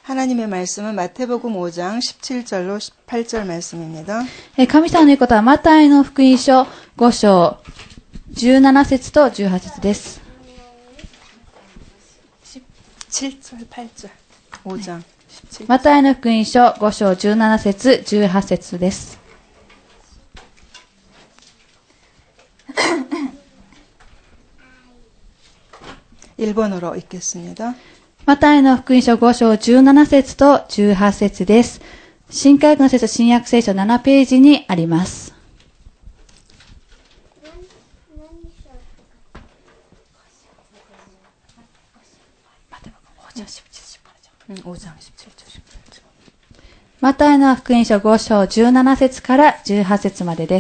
하나님의 말씀은 마태복음 5장 17절로 18절 말씀입니다. 神様の言うことはマタイの福音書5章17節と18節です。 17절, 8절, 5장 17절. マタイの福音書5章17節18節です。 일본어로 읽겠습니다. マタイの福音書5章17節と18節です。新海軍聖書新約聖書7ページにあります。マタイの福音書5章17節から18節までです。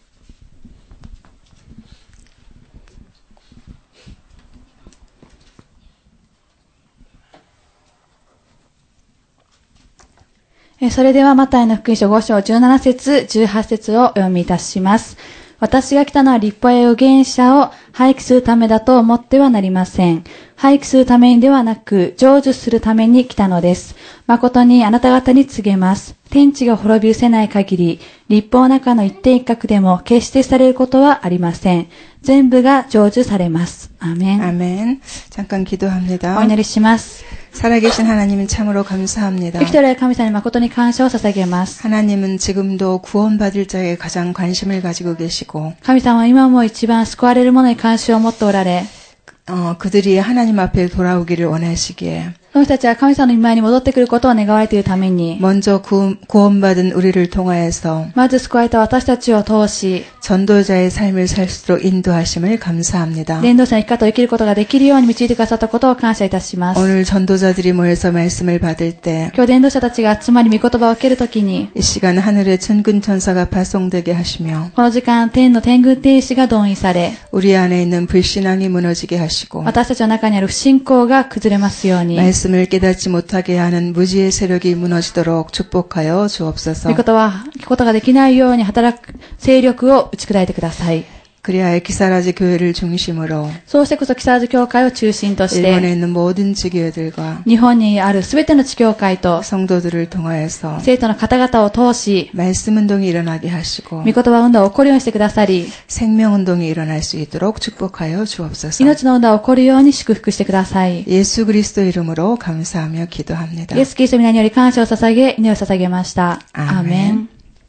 それではマタイの福音書5章17節18節をお読みいたします。私が来たのは律法や預言者を廃棄するためだと思ってはなりません。廃棄するためにではなく成就するために来たのです。誠にあなた方に告げます。天地が滅び失せない限り、律法の中の一点一角でも決してされることはありません。全部が成就されます。アーメン。 아멘. 잠깐 기도합니다. お祈りします。 살아계신 하나님은 참으로 감사합니다. 生きておられる神様に誠に感謝を捧げます。 하나님은 지금도 구원받을 자에게 가장 관심을 가지고 계시고 神様は今も一番救われる者に関心を持っておられ、 그들이 하나님 앞에 돌아오기를 원하시기에 その人たちは神様の御前に戻ってくることを願われているために、 먼저 구원받은 우리를 통하여서 まず救われた私たちを通し、 전도자의 삶을 살 수 있도록 인도하심을 감사합니다. 伝道者の生き方を生きることができるように導いてくださったことを感謝いたします。 오늘 전도자들이 모여서 말씀을 받을 때 今日伝道者たちが集まり御言葉を受けるときに、 이 시간 하늘의 천군 천사가 파송되게 하시며 この時間天の天軍天使が動員され、 우리 안에 있는 불신앙이 무너지게 하시고 私たちの中にある不信仰が崩れますように、 말씀을 깨닫지 못하게 하는 무지의 세력이 무너지도록 축복하여 주옵소서. 御言葉を聞くことができないように働く勢力を打ち砕いてください。 그리하여 기사라지 교회를 중심으로 そうしてこそ木更津教会を中心とし 일본에 て、 있는 모든 지교회들과 日本にあるすべての地教会と 성도들을 통하여서 生徒の方々を通し、 말씀운동이 일어나게 하시고 御言葉運動が起こるようにしてくださり、 생명운동이 일어날 수 있도록 축복하여 주옵소서. 命の運動が起こるように祝福してください。 예수 그리스도 이름으로 감사하며 기도합니다. イエス・キリストの皆により感謝を捧げ、祈りを捧げました。アーメン。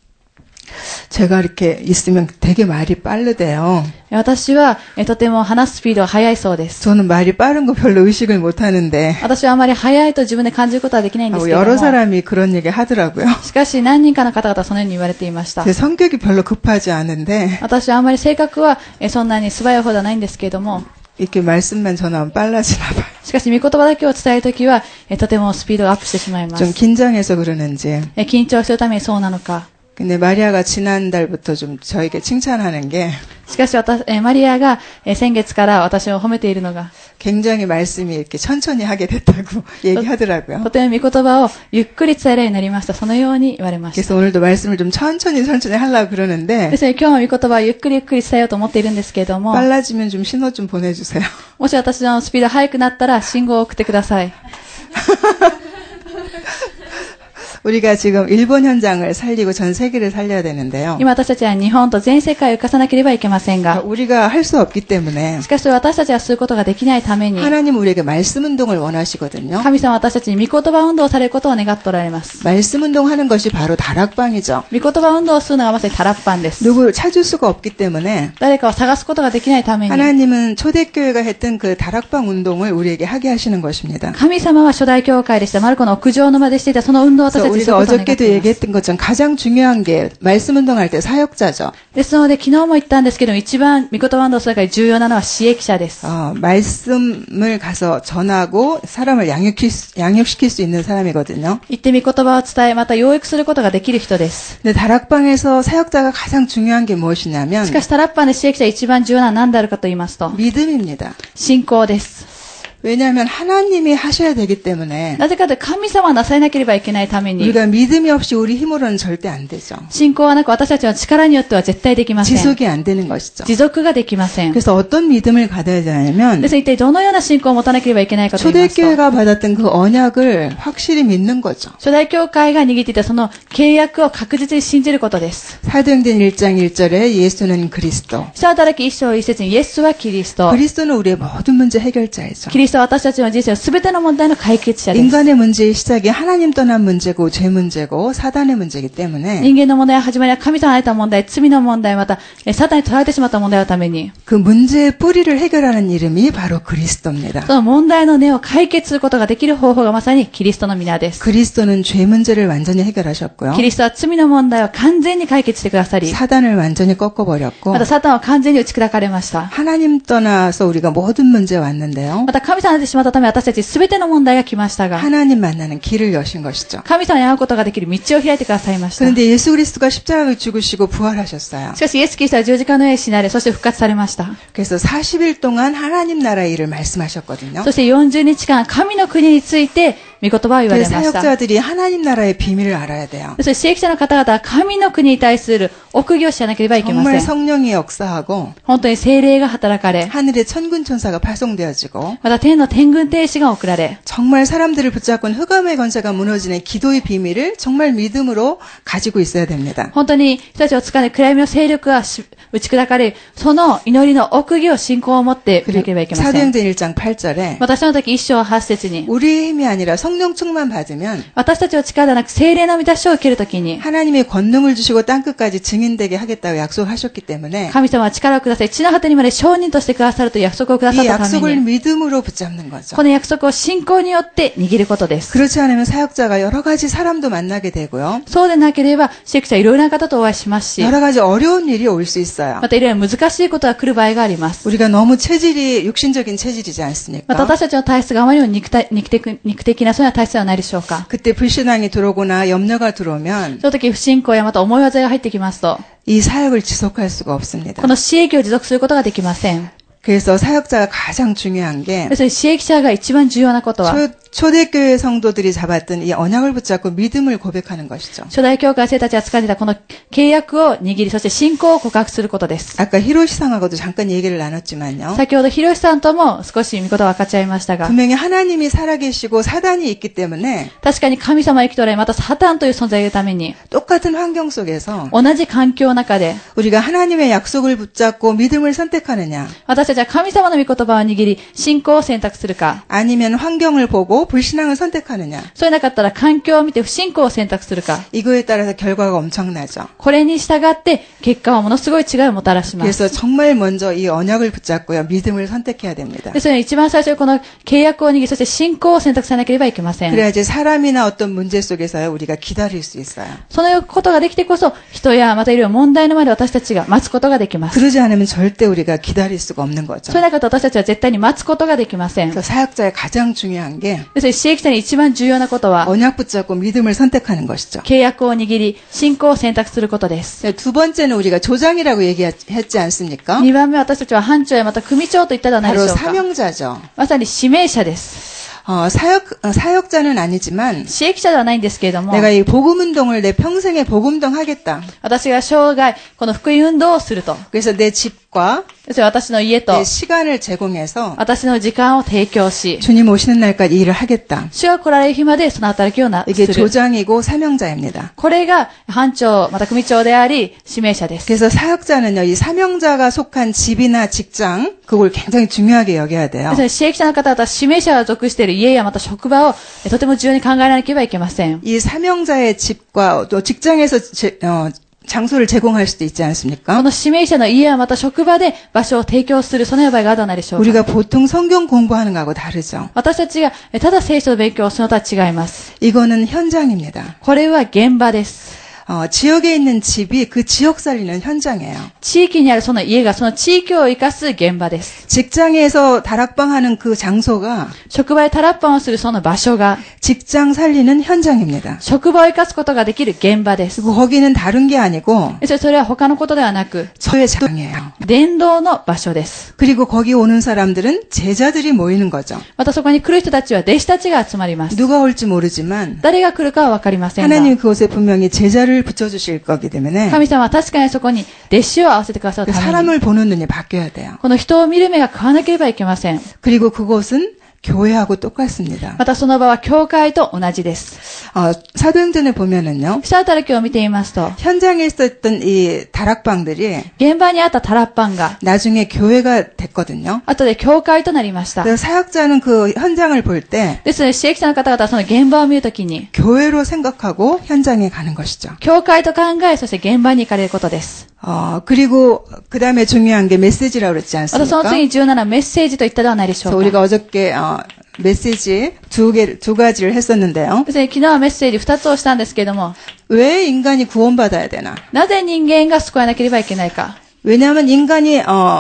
제가 이렇게 있으면 되게 말이 빠르대요. 私はとても話すスピードが速いそうです。 저는 말이 빠른 거 별로 의식을 못 하는데 私はあまり速いと自分で感じることはできないんですけども、 여러 사람이 그런 얘기 하더라고요. しかし何人かの方々はそのように言われていました。 제 성격이 별로 급하지 않은데 私はあまり性格はそんなに素早い方ではないんですけれども、 이렇게 말씀만 전하면 빨라지나 봐요. しかし御言葉だけを伝えるときはとてもスピードがアップしてしまいま 좀 す。 긴장해서 그러는지. 緊張するためにそうなのか。 근데 마리아가 지난달부터 좀 저에게 칭찬하는 게 しかしマリアが先月から私を褒めているのが、 굉장히 말씀이 이렇게 천천히 하게 됐다고 얘기하더라고요. とても御言葉をゆっくり伝えるようになりました。そのように言われました。 그래서 오늘도 말씀을 좀 천천히 하려고 그러는데 ですので今日も御言葉をゆっくりゆっくり伝えようと思っているんですけれども、 빨라지면 좀 신호 좀 보내주세요. もし私のスピード速くなったら信号を送ってください。 우리가 지금 일본 현장을 살리고 전 세계를 살려야 되는데요. 今私たちは日本と全世界を生かさなければいけませんが、 우리가 할 수 없기 때문에 しかし私たちはすることができないために、 하나님 우리에게 말씀 운동을 원하시거든요. 神様は私たちに御言葉運動をされることを願っておられます。 말씀 운동하는 것이 바로 다락방이죠. 御言葉運動をするのがまさにタラッパンです。 누구를 찾을 수가 없기 때문에 誰かを探すことができないために、 하나님은 초대교회가 했던 그 다락방 운동을 우리에게 하게 하시는 것입니다. 神様は初代教会でしたマルコの屋上の間でしていたその運動を私たちにする 우리가 ことを願ってい 어저께도 ます。 얘기했던 것처럼 가장 중요한 게 말씀 운동할 때 사역자죠. ですので昨日も言ったんですけど、一番御言葉運動をする中で重要なのは使役者です。 말씀을 가서 전하고 사람을 양육시킬 수 있는 사람이거든요. 言って御言葉を伝え、また養育することができる人です。 근데 다락방에서 사역자가 가장 중요한 게 무엇이냐면 しかしタラッパンで使役者一番重要なのは何であるかと言いますと、 믿음입니다. 信仰です。 왜냐하면 하나님이 하셔야 되기 때문에 なぜかというと神様はなされなければいけないために、 우리가 믿음이 없이 우리 힘으로는 절대 안 되죠. 信仰はなく私たちの力によっては絶対できません。 지속이 안 되는 것이죠. 持続ができません。 그래서 어떤 믿음을 가져야 되냐면 ですから一体どのような信仰を持たなければいけないかと言いますと、 초대교회가 받았던 그 언약을 확실히 믿는 거죠. 初代教会が握っていたその契約を確実に信じることです。 사도행전 1장 1절에 예수는 그리스도. 使徒働き一章一節にイエスはキリスト。 그리스도는 우리의 모든 문제 해결자이죠. キリストは私たちの人生のすべての問題の解決者です。 인간의 문제의 시작이 하나님 떠난 문제고 죄 문제고 사단의 문제이기 때문에 人間の問題の始まりは神様に得た問題、罪の問題、またサタンに取られてしまった問題のために、 그 문제의 뿌리를 해결하는 이름이 바로 그리스도입니다. その問題の根を解決することができる方法がまさにキリストの皆です。 그리스도는 죄 문제를 완전히 해결하셨고요. キリストは罪の問題を完全に解決してくださり、 사단을 완전히 꺾어버렸고 またサタンは完全に打ち砕かれました。 하나님 떠나서 우리가 모든 문제 왔는데요. また神様になってしまったため私たちすべての問題が来ましたが、 하나님 만나는 길을 여신 것이죠. 神様に会うことができる道を開いてくださいました。 그런데 예수 그리스도가 십자가를 죽으시고 부활하셨어요. しかしイエスキリストは十字架の上に死なれ、そして復活されました。 그래서 40일 동안 하나님 나라의 일을 말씀하셨거든요. そして40日間神の国について御言葉を言われました。 사역자들이 하나님 나라의 비밀을 알아야 돼요. そして聖役者の方々は神の国に対する奥義を知らなければいけませ 정말 ん。 성령이 역사하고 本当に聖霊が働かれ、 하늘의 천군 천사가 파송되어지고 また天の天軍天使が送られ、 정말 사람들을 붙잡고 흑암의 권세가 무너지는 기도의 비밀을 정말 믿음으로 가지고 있어야 됩니다. 本当に人たちをつかんで暗闇の勢力が打ち砕かれ、その祈りの奥義を信仰を持っていなければいけません。 사도행전 1장 8절에 私の時一章八節に、 우리의 힘이 아니라 성령 충만 받으면 私たちの力ではなく聖霊の満たしを受けるときに、 하나님이 권능을 주시고 땅끝까지 증인되게 하겠다고 약속하셨기 때문에 神様は力をください、地の果てにまで証人としてくださるという約束をくださっ 이 たた 약속을 めに、 믿음으로 붙잡는 거죠. この約束を信仰によって握ることです。 그렇지 않으면 사역자가 여러 가지 사람도 만나게 되고요. そうでなければ、聖役者はいろいろな方とお会いしますし、 여러 가지 어려운 일이 올 수 있어요. またいろいろ難しいことが来る場合があります。 우리가 너무 체질이 육신적인 체질이지 また 않습니까? 私たちの体質があまりにも肉的なそういう体質ではないでしょうか。 그때 불신앙이 들어오거나 염려가 들어오면 その時不信仰やまた思い技が入ってきますと、 이 사역을 지속할 수가 없습니다. この私益を持続することができません。 그래서 사역자가 가장 중요한 게 ですから、私益者が一番重要なことは、 초대교회 성도들이 잡았던 이 언약을 붙잡고 믿음을 고백하는 것이죠. 初代教会生たちが掴んでいたこの契約を握り、そして信仰を告白することです。 아까 히로시상하고도 잠깐 얘기를 나눴지만요. 先ほどひろしさんとも少し見事分かっちゃいましたが、 분명히 하나님이 살아계시고 사단이 있기 때문에 確かに神様は生きとられ、またサタンという存在がいるために、 똑같은 환경 속에서 同じ環境の中で、 우리가 하나님의 약속을 붙잡고 믿음을 선택하느냐 私たちは神様の御言葉を握り、信仰を選択するか、 아니면 환경을 보고 불신앙을 선택하느냐 そうでなかったら環境を見て不信仰を選択するか、 이거에 따라서 결과가 엄청나죠. これに従って結果はものすごい違いをもたらします。 그래서 정말 먼저 이 언약을 붙잡고요. 믿음을 선택해야 됩니다. ですので一番最初にこの契約を握り、そして信仰を選択さなければいけません。 그래야지 사람이나 어떤 문제 속에서요. 우리가 기다릴 수 있어요. そのことができてこそ、人やまたいろいろ問題の前で私たちが待つことができます。 그러지 않으면 절대 우리가 기다릴 수가 없는 거죠. それなかったら私たちは絶対に待つことができません。 그래서 사역자의 가장 중요한 게 ですので、私益者に一番重要なことは、 언약 붙잡고 믿음을 선택하는 것이죠. 契約を握り、信仰を選択することです。 두 번째는 우리가 조장이라고 얘기했지 않습니까? 2番目は私たちは班長やまた組長といったではないで 바로 しょうか。 사명자죠. まさに指名者です。 사역자는 아니지만 私益者ではないんですけれども、 내가 이 복음 운동을 내 평생에 복음 운동 하겠다. 私が生涯この福音運動をすると。 그래서 내 집과 ですから私の家と 내 시간을 제공해서 私の時間を提供し、 주님 오시는 날까지 일을 하겠다. 主が来られる日までその働きをす 이게 る。 조장이고 사명자입니다. これが班長、また組長であり、指名者です。 그래서 사역자는요, 이 사명자가 속한 집이나 직장, 그걸 굉장히 중요하게 여겨야 돼요. ですので、私益者の方々は指名者が属している家やまた職場をとても重要に考えなければいけません。 이 사명자의 집과 또 직장에서 장소를 제공할 수도 있지 こ 않습니까? の指名者の家やまた職場で場所を提供する、そのような場合があるのではないでしょうか。 우리가 보통 성경 공부하는 거하고 다르죠. 私たちがただ聖書の勉強をするのとは違います。 이거는 현장입니다. これは現場です。 지역에 있는 집이 그 지역 살리는 현장이에요. 地域にあるその家がその地域を生かす現場です。 직장에서 다락방 하는 그 장소가 職場でタラッパンをするその場所が 직장 살리는 현장입니다. 職場を生かすことができる現場です。 그리고 거기는 다른 게 아니고 それは他のことではなく 저의 장이에요. 伝道の場所です。 그리고 거기 오는 사람들은 제자들이 모이는 거죠. またそこに来る人たちは弟子たちが集まります。 누가 올지 모르지만 誰が来るかはわかりませんが 하나님 그곳에 분명히 제자를 붙여주실 거기 때문에 神様は確かにそこに弟子を合わせてくださるために 사람을 보는 눈이 바뀌어야 돼요. この人を見る目が変わらなければいけません。 그리고 그곳은 교회하고 똑같습니다. またその場は教会と同じです。 사도행전에 보면은요. 使徒働きを見ていますと 현장에 있었던 이 다락방들이 現場にあったタラッパンが 나중에 교회가 됐거든요. 後で教会となりました。 그래서 사역자는 그 현장을 볼 때 ですので、支益者の方々はその現場を見るときに 교회로 생각하고 현장에 가는 것이죠. 教会と考え、そして現場に行かれることです。 그리고 그 다음에 중요한 게 메시지라고 그랬지 またその 않습니까? 次に17メッセージと言ったではないでしょ 그래서 うか。 우리가 어저께 메시지 두 가지를 했었는데요. ですね、昨日はメッセージ2つをしたんですけれども、 왜 인간이 구원받아야 되나? なぜ人間が救わなければいけないか。 왜냐하면 인간이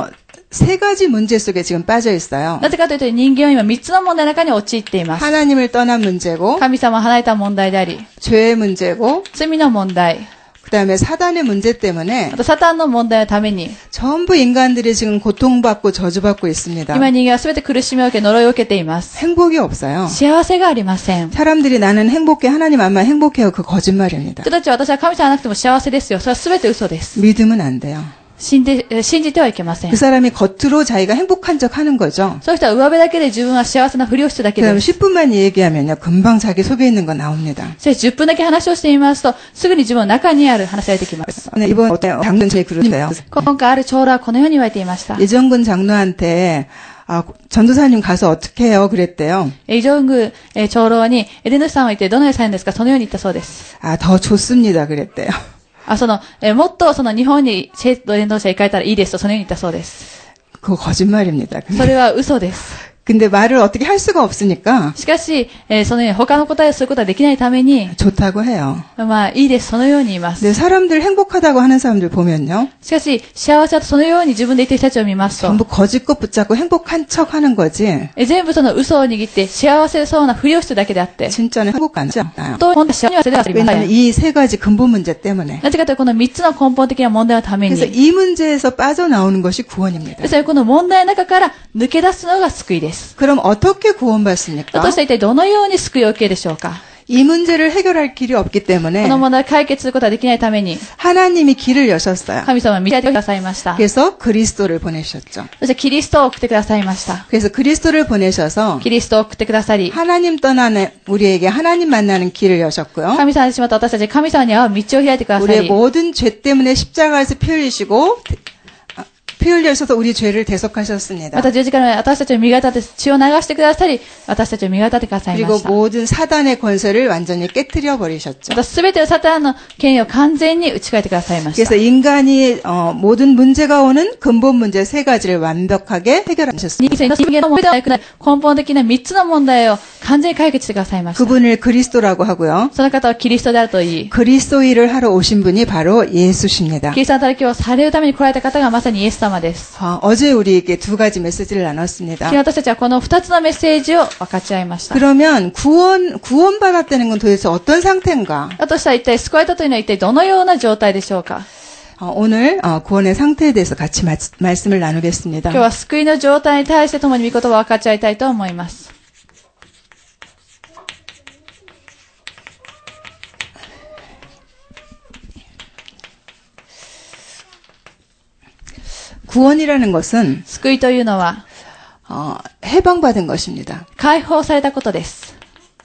세 가지 문제 속에 지금 빠져 있어요. なぜかというと人間は今3つの問題の中に陥っています。 하나님을 떠난 문제고, 神様を離れた問題であり、 죄의 문제고, 罪の問題、 그다음에 사단의 문제 때문에 またサタンの問題のために、 전부 인간들이 지금 고통받고 저주받고 있습니다. 今人間は全て苦しみを受け、呪いを受けています。 행복이 없어요. 幸せがありません。 사람들이 나는 행복해, 하나님 안 행복해요. 그 거짓말입니다. 人たちは私は神様なくても幸せですよ。それは全て嘘です。 믿으면 안 돼요. 信じてはいけません。 그 사람이 겉으로 자기가 행복한 척 하는 거죠. そういう人は上辺だけで自分は幸せなふりをしてだけ 그다음에 です。 10분만 얘기하면요. 금방 자기 속에 있는 거 나옵니다. そして10分だけ話をしてみますと、すぐに自分の中にある話が出てきます。 네, 이번 장로는 제 그러세요. 今回ある長老はこのように言われていました。 예정근 장로한테 전도사님 가서 어떻게 해요? 그랬대요. イジョング長老に、エデヌさんは言ってどのようにされるんですか？そのように言ったそうです。 더 좋습니다. 그랬대요. もっと日本に伝道者行かれたらいいですと、そのように言ったそうです。 그거 거짓말입니다. それは嘘です。 근데 말을 어떻게 할 수가 없으니까 しかし、そのように他の答えをすることができないために、 좋다고 해요. まあいいです、そのように言います。 근데 사람들 행복하다고 하는 사람들 보면요. しかし、幸せだとそのように自分で言っている人たちを見ますと、 전부 거짓 것 붙잡고 행복한 척 하는 거지. 全部その嘘を握って幸せそうなふりをしてるだけであって、 진짜는 행복하지 않아요. 本当は幸せではありませ 왜냐하면 ん。 이 세 가지 근본 문제 때문에. なぜかというと、この3つの根本的な問題のために、 그래서 이 문제에서 빠져나오는 것이 구원입니다. ですからこの問題の中から抜け出すのが救いです。 그럼 어떻게 だ 구원받습니까? としたら一体どのように救いを受けるでしょうか。 이 문제를 해결할 길이 없기 こ 때문에 の問題を解決することができないために、 하나님이 길을 여셨어요. 神様は導いてくださいました。 그래서 그리스도를 보내셨죠. そしてキリストを送ってくださいました。 그래서 그리스도를 보내셔서 キリストを送ってくださり、 하나님 떠나는 우리에게 하나님 만나는 길을 여셨고요. 神様にしまった私たち神様に会う道を開いてくださ 우리의 り、 모든 죄 때문에 십자가에서 피 흘리시고 피 흘려셔서 우리 죄를 대속하셨습니다. また十字架の上で私たちを身勝手て血を流してくださり、私たちを身勝ててくださいま 그리고 した。 모든 사단의 권세를 완전히 깨뜨려 버리셨죠. またすべてのサタンの権威を完全に打ち替えてくださいました。 그래서 인간이 모든 문제가 오는 근본 문제 세 가지를 완벽하게 해결하셨습니다. 人間の問題ではなく根本的な3つの問題を完全に解決してくださいました。 그분을 그리스도라고 하고요. その方はキリストであるといい、 그리스도 일을 하러 오신 분이 바로 예수십니다. キリストの働きをされるために来られた方がまさにイエス様です。 어제 우리에게 두 가지 메시지를 나눴습니다. 昨日私たちはこの2つのメッセージを分かち合いました。 그러면 구원받았다는 건 도대체 어떤 상태인가? だとしたら一体救われたというのは一体どのような状態でしょうか。 오늘 구원의 상태에 대해서 같이 말씀을 나누겠습니다. 今日は救いの状態に対して共に御言葉を分かち合いたいと思います。 구원이라는 것은 救いというのは 해방받은 것입니다. 解放されたことです。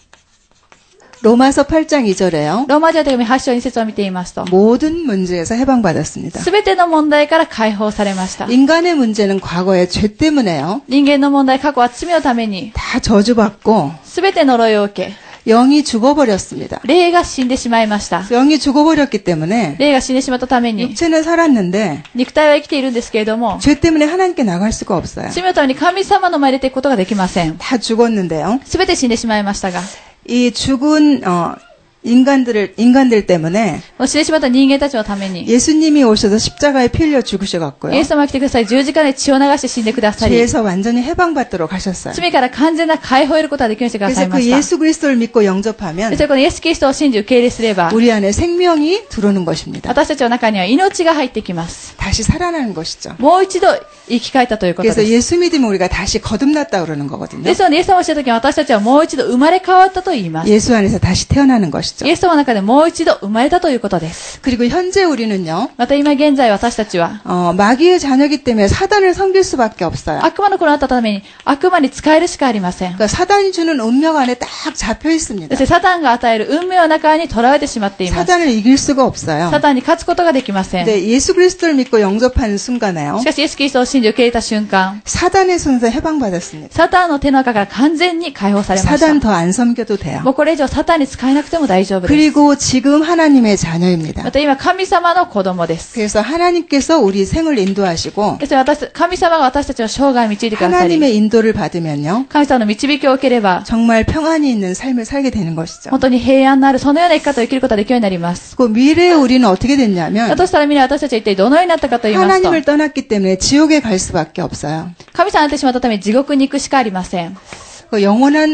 로마서 8장 2절에요. ローマ人手紙8章2節を見ていますと、 모든 문제에서 해방받았습니다. すべての問題から解放されました。 인간의 문제는 과거의 죄 때문에요. 人間の問題、過去は罪のために、 다 저주받고 すべて呪いを受け、 영이 죽어버렸습니다. 霊が死んでしまいました。 영이 죽어버렸기 때문에 霊が死んでしまったために、 육체는 살았는데 肉体は生きているんですけれども、 죄 때문에 하나님께 나갈 수가 없어요. 罪のために神様の前に出ていくことができません。 다 죽었는데요. すべて死んでしまいましたが、 이 죽은 인간들 때문에 死んでしまった人間たちのために、 예수님이 오셔서 십자가에 피 흘려 죽으셔갖고요. イエス様が来てください、十字架で血を流して死んでくださり、 죄에서 완전히 해방받도록 하셨어요. 罪から完全な解放を得ることができるようにしてください 그래서 ま 그 した。 예수 그리스도를 믿고 영접하면 そしてこのイエス・キリストを信じ受け入れすれば、 우리 안에 생명이 들어오는 것입니다. 私たちの中には命が入ってきます。 다시 살아나는 것이죠. もう一度生き返ったということ 그래서 です。 예수 믿으면 우리가 다시 거듭났다 그러는 거거든요. ですので、イエス様をしたときに私たちはもう一度生まれ変わったと言います。 예수 안에서 다시 태어나는 것이죠. イエス様の中でもう一度生まれたということです。 그리고 현재 우리는요. また今現在私たちは、 마귀의 자녀이기 때문에 사단을 섬길 수밖에 없어요. 悪魔の子になったために悪魔に仕えるしかありません。 그러니까 사단이 주는運命 안에 딱 잡혀 そ 있습니다. してサタンが与える運命の中に囚われてしまっています。 사단을 이길 수가 없어요. サタンに勝つことができません。 근데 예수 그리스도를 믿고 영접하는 순간에요. しかしイエス・キリストを信じ受け入れた瞬間、 사단의 손에서 해방받았습니다. サタンの手の中から完全に解放されました。 사단 더 안 섬겨도 돼요. もうこれ以上サタンに使えなくても大丈夫です。 그리고 지금 하나님의 자녀입니다. また今神様の子供です。 그래서 하나님께서 우리 생을 인도하시고 ですので神様が私たちの生涯を導いてくださり、 하나님의 인도를 받으면요. 神様の導きを受ければ、 정말 평안이 있는 삶을 살게 되는 것이죠. 本当に平安のあるそのような生き方を生きることができるようになります。 그 미래에 우리는 어떻게 됐냐면 だとしたら未来私たちは一体どのようになったかと言いますと、 하나님을 떠났기 때문에 지옥에 갈 수밖에 없어요. 神様になってしまったために地獄に行くしかありません。 그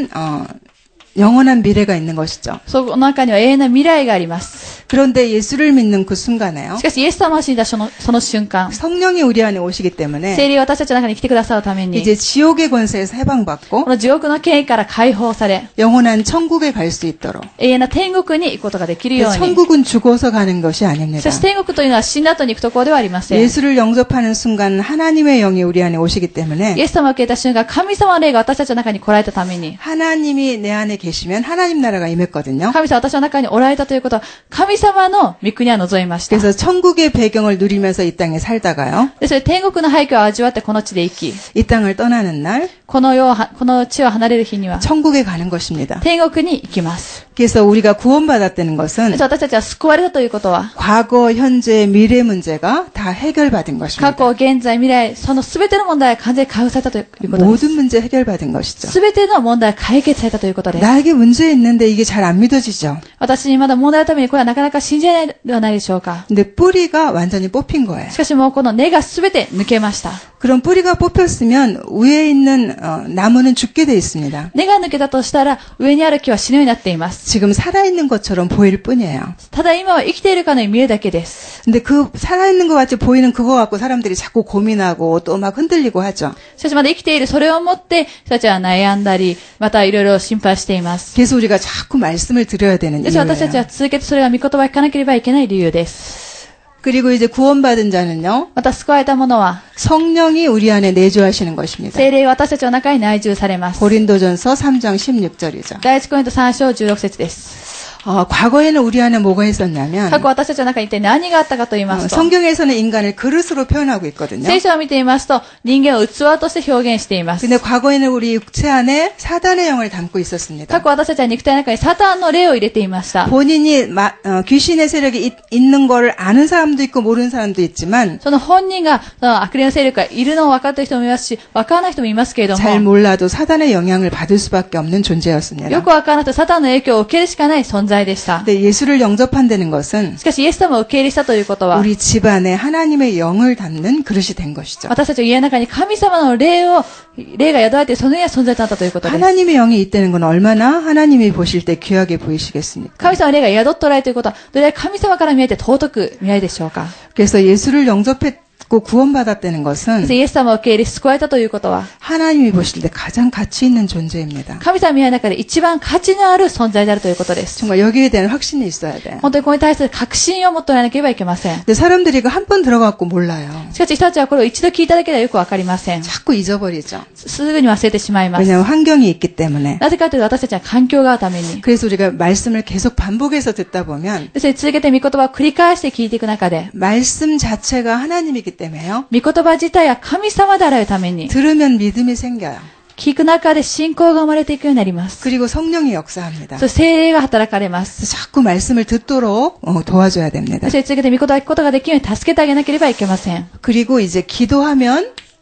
영원한 미래가 있는 것이죠. その中には永遠な未来があります。 그런데 예수를 믿는 그 순간에요. しかしイエス様を信じたその瞬間、 성령이 우리 안에 오시기 때문에 聖霊が私たちの中に来てくださるために、 이제 지옥의 권세에서 해방받고 この地獄の権威から解放され、 영원한 천국에 갈 수 있도록. 永遠な天国に行くことができるように。 천국은 죽어서 가는 것이 し 아닙니다. かし天国というのは死んだ後に行くところではありません。 예수를 영접하는 순간 하나님의 영이 우리 안에 오시기 때문에 イエス様を受けた瞬間、神様の霊が私たちの中に来られたために、 하나님이 내 안에 계시면 하나님 나라가 임했거든요. 神様は私の中におられたということは、神様の御国は望みました。 그래서 천국의 배경을 누리면서 이 땅에 살다가요. で、それ天国の背景を味わってこの地で生き、 이 땅을 떠나는 날 この地を離れる日には、 천국에 가는 것입니다. 天国に行きます。 그래서 우리가 구원받았다는 것은 私たちは救われたということは、 과거, 현재, 미래 문제가 다 해결받은 過 것입니다. 去、現在、未来、その全ての問題が完全に解放されたということです。 모든 문제 해결받은 것이죠. 全ての問題が解決されたということです。 나에게 문제 있는데 이게 잘 안 믿어지죠. 私にまだ問題のためにこれはなかなか信じられないではないでしょうか。 근데 뿌리가 완전히 뽑힌 거예요. しかしもうこの根が全て抜けました。 그럼 뿌리가 뽑혔으면 위에 있는 나무는 죽게 돼 있습니다. 根が抜けたとしたら上にある木は死ぬようになっています。 지금 살아있는 것처럼 보일 뿐이에요. ただ今は生きているかのように見えるだけです。 근데 그 살아있는 것 같이 보이는 그거 갖고 사람들이 자꾸 고민하고 또 막 흔들리고 하죠. しかしまだ生きているそれをもって人たちは悩んだり、またいろいろ心配しています。 그래서 우리가 자꾸 말씀을 드려야 되는 です私たち 이유예요. は続けてそれが御言葉を聞かなければいけない理由です。 그리고 이제 구원받은 자는요. また救われた者は 성령이 우리 안에 내주하시는 것입니다. 聖霊が私たちの中に内住されます。 고린도전서 3장 16절이죠. 第一コリント3章16節です。 과거에는 우리 안에 뭐가 있었냐면 過去私たちの中に一体何があったかと言いますと、 성경에서는 인간을 그릇으로 표현하고 있거든요. 聖書を見ていますと人間を器として表現しています。 근데 과거에는 우리 육체 안에 사단의 영을 담고 있었습니다. 過去私たちは肉体の中にサタンの霊を入れていました。 본인이 귀신의 세력이 있는 걸 아는 사람도 있고 모르는 사람도 있지만 その本人がその悪霊の勢力がいるのを分かっている人もいますし、分からない人もいますけれど 잘 も、 몰라도 사단의 영향을 받을 수밖에 없는 존재였습니다. よく分からなくてサタンの影響を受けるしかない存在でした。 근데 예수를 영접한다는 것은 しかしイエス様を受け入れしたということは、 우리 집안에 하나님의 영을 담는 그릇이 된 것이죠. 私たちの家の中に神様の霊が宿られているそのような存在となったということです。 하나님의 영이 있다는 건 얼마나 하나님이 보실 때 귀하게 보이시겠습니까? 神様の霊が宿っておられるということは、どれだけ神様から見えて尊く見られるでしょうか。 그래서 예수를 영접했고 구원받았다는 そし 것은 てイエス様を受け入れ救われたということは、 하나님이 보실 때 가장 가치 있는 존재입니다. 神様の見られる中で一番価値のある存在であるということです。 정말 여기에 대한 확신이 있어야 돼요. 本当にこれに対する確信を持っておらなければいけません。 근데 사람들이 그 한 번 들어갖고 몰라요. しかし人たちはこれを一度聞いただけではよくわかりません。 자꾸 잊어버리죠. すぐに忘れてしまいます。 왜냐하면 환경이 있기 때문에. なぜかというと私たちは環境があるために。 그래서 우리가 말씀을 계속 반복해서 듣다 보면 それ続けて御言葉を繰り返して聞いていく中で、 말씀 자체가 하나님이기 때문에요. 御言葉自体は神様であられるために、 들으면 믿음이 생겨요. 聞く中で信仰が生まれていくようになります。 그리고 성령이 역사합니다. そして聖霊が働かれます。 자꾸 말씀을 듣도록 도와줘야 됩니다. そして続けて御言葉を聞くことができるように助けてあげなければいけません。 그리고 이제 기도하면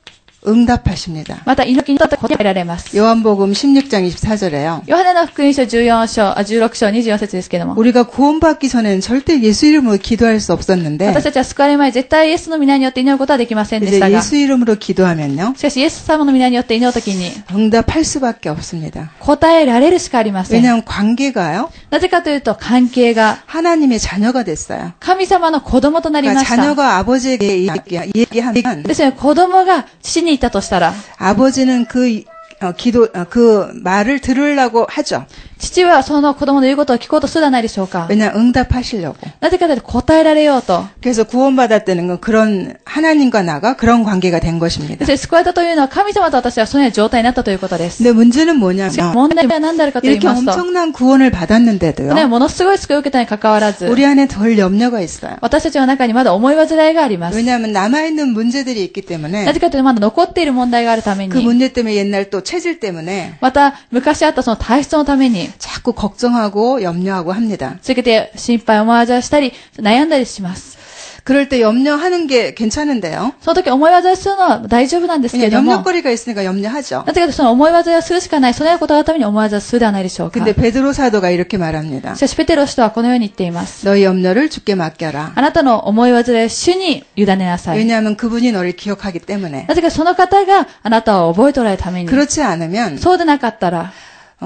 응답하십니다. また祈りにとって答えられます。 요한복음 16장 24절에요. ヨハネの福音書16章24節ですけども。 우리가 구원받기 전에는 절대 예수 이름으로 기도할 수 없었는데 私たちは救われる前、絶対イエスの皆によって祈ることはできませんでし 이제 たが、 예수 이름으로 기도하면요. しかしイエス様の皆によって祈るときに 응답할 수밖에 없습니다. 答えられるしかありません。 왜냐하면 관계가요. なぜかというと関係が 하나님의 자녀가 됐어요. 神様の子供となりま 그러니까 した。 자녀가 아버지에게 얘기하면 ですね、子供が父に言ったとしたら、 아버지는 그 말을 들으려고 하죠. 父はその子供の言うことを聞こうとするではないでしょうか。 왜냐하면 응답하시려고. なぜかというと答えられようと。 그래서 구원받았다는 건 그런 하나님과 나가 그런 관계가 된 것입니다. ですね、救われたというのは神様と私はそのような状態になったということです。 근데 문제는 しかし 뭐냐면 問題は何であるかと言い 이렇게 ますと、 엄청난 구원을 ね、 받았는데도요. ものすごい救いを受けたに関わらず、 우리 안에 덜 염려가 있어요. 私たちの中にまだ思い煩いがあります。 왜냐하면 남아있는 문제들이 있기 때문에 なぜかというとまだ残っている問題があるため 그 に、 문제 때문에 옛날 또 체질 때문에 また昔あったその体質のために、 자꾸 걱정하고 염려하고 합니다. 続けて心配思わずしたり、悩んだりします。 그럴 때 염려하는 게 괜찮은데요. その時思い煩いするのは大丈夫なんですけれ 그냥 ども、 염려거리가 있으니까 염려하죠. なぜかというとその思い煩いをするしかない、そのようなことのために思い煩いするではないでしょうか。 근데 베드로 사도가 이렇게 말합니다. しかしペテロ使徒はこのように言っています。 너희 염려를 주께 맡겨라. あなたの思い煩いを主に委ねなさい。 왜냐하면 그분이 너를 기억하기 때문에. なぜかその方があなたを覚えておられるために。 그렇지 않으면 そうでなかったら、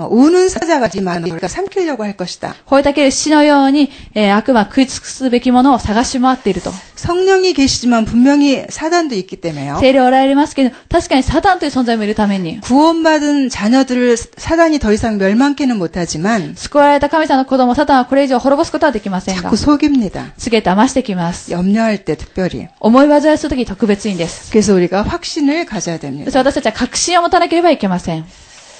우는 사자가지만 우리가 삼키려고 할 것이다. 吠えたける死のように、悪魔食い尽くすべきものを探し回っていると。 성령이 계시지만 분명히 사단도 있기 때문에요. 聖霊おられますけど、確かにサタンという存在もいるために、 구원받은 자녀들을 사단이 더 이상 멸망케는 못하지만 救われた神様の子供、サタンはこれ以上滅ぼすことはできませんが、 자꾸 속입니다. すげ騙してきます。 염려할 때 특별히. 思い煩いするとき特別にです。 그래서 우리가 확신을 가져야 そ 됩니다. して私たちは確信を持たなければいけません。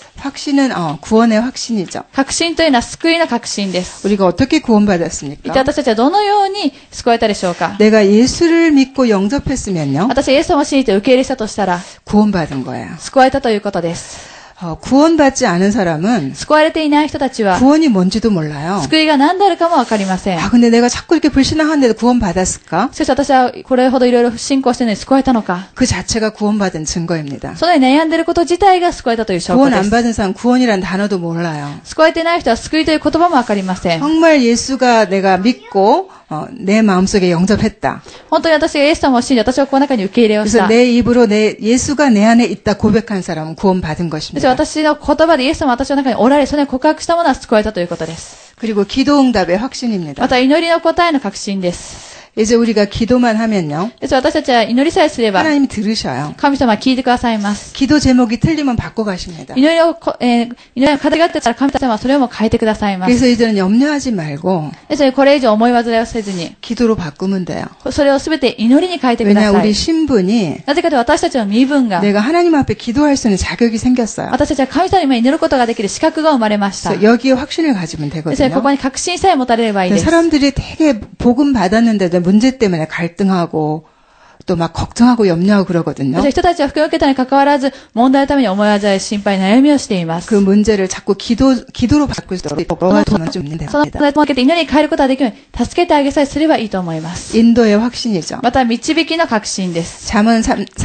확신은 구원의 확신이죠. 確信というのは救いの確信です。 우리가 어떻게 一体 구원받았습니까? 私たちはどのように救われたでしょうか。 내가 예수를 믿고 영접했으면요. 私はイエス様を信じて受け入れしたとしたら、 구원받은 거예요. 救われたということです。 구원받지 않은 사람은 救われていない人たちは、 구원이 뭔지도 몰라요. 救いが何であるかもわかりません。 근데 내가 자꾸 이렇게 불신앙하는데도 구원받았을까? しかし私はこれほどいろいろ信仰しているのに救われたのか。 그 자체가 구원받은 증거입니다. そのように悩んでいること自体が救われたという証拠 구원 で 안 す。 받은 사람 구원이라는 단어도 몰라요. 救われていない人は救いという言葉もわかりません。 정말 예수가 내가 믿고 내 마음속에 영접했다. 本当に私がイエス様を信じ、私はこの中に受け入れをし 그래서 た。 내 입으로 예수가 내 안에 있다 고백한 사람은 구원받은 そして 것입니다. 私の言葉でイエス様は私の中におられ、それを告白したものは救われたということです。 그리고 기도응답의 확신입니다. また祈りの答えの確信です。 이제 우리가 기도만 하면요. です私たちは祈りさえすれば、 하나님이 들으셔요. 神様は聞いてくださいます。 기도 제목이 틀리면 바꿔 가십니다. 祈りの課題があってたら神様はそれをも変えてくださいます。 그래서 이제는 염려하지 말고 ですのでこれ以上思い煩いをせずに、 기도로 바꾸면 돼요. それをすべて祈りに変えてくだ 왜냐 さ 우리 い。 신분이 なぜかというと私たちの身分が、 내가 하나님 앞에 기도할 수 있는 자격이 생겼어요. 私たちは神様に今祈ることができる資格が生まれました。 그래서 여기에 확신을 가지면 ですのでこ 되거든요. こに確信さえ持たれればいいです。 사람들이 되게 복음 받았는데도 문제 때문에 갈등하고 또 막 걱정하고 염려하고 그러거든요. 人たちは福音を受けたに関わらず、問題のために思い煩い、心配、悩みをしています。 그 문제를 자꾸 기도로 바꿀 수 있도록 도와주면 좀 その問 됩니다. 題を受けて祈りに変えることができるように、助けてあげさえすればいいと思います。 인도의 확신이죠. また、導きの確信です。 잠언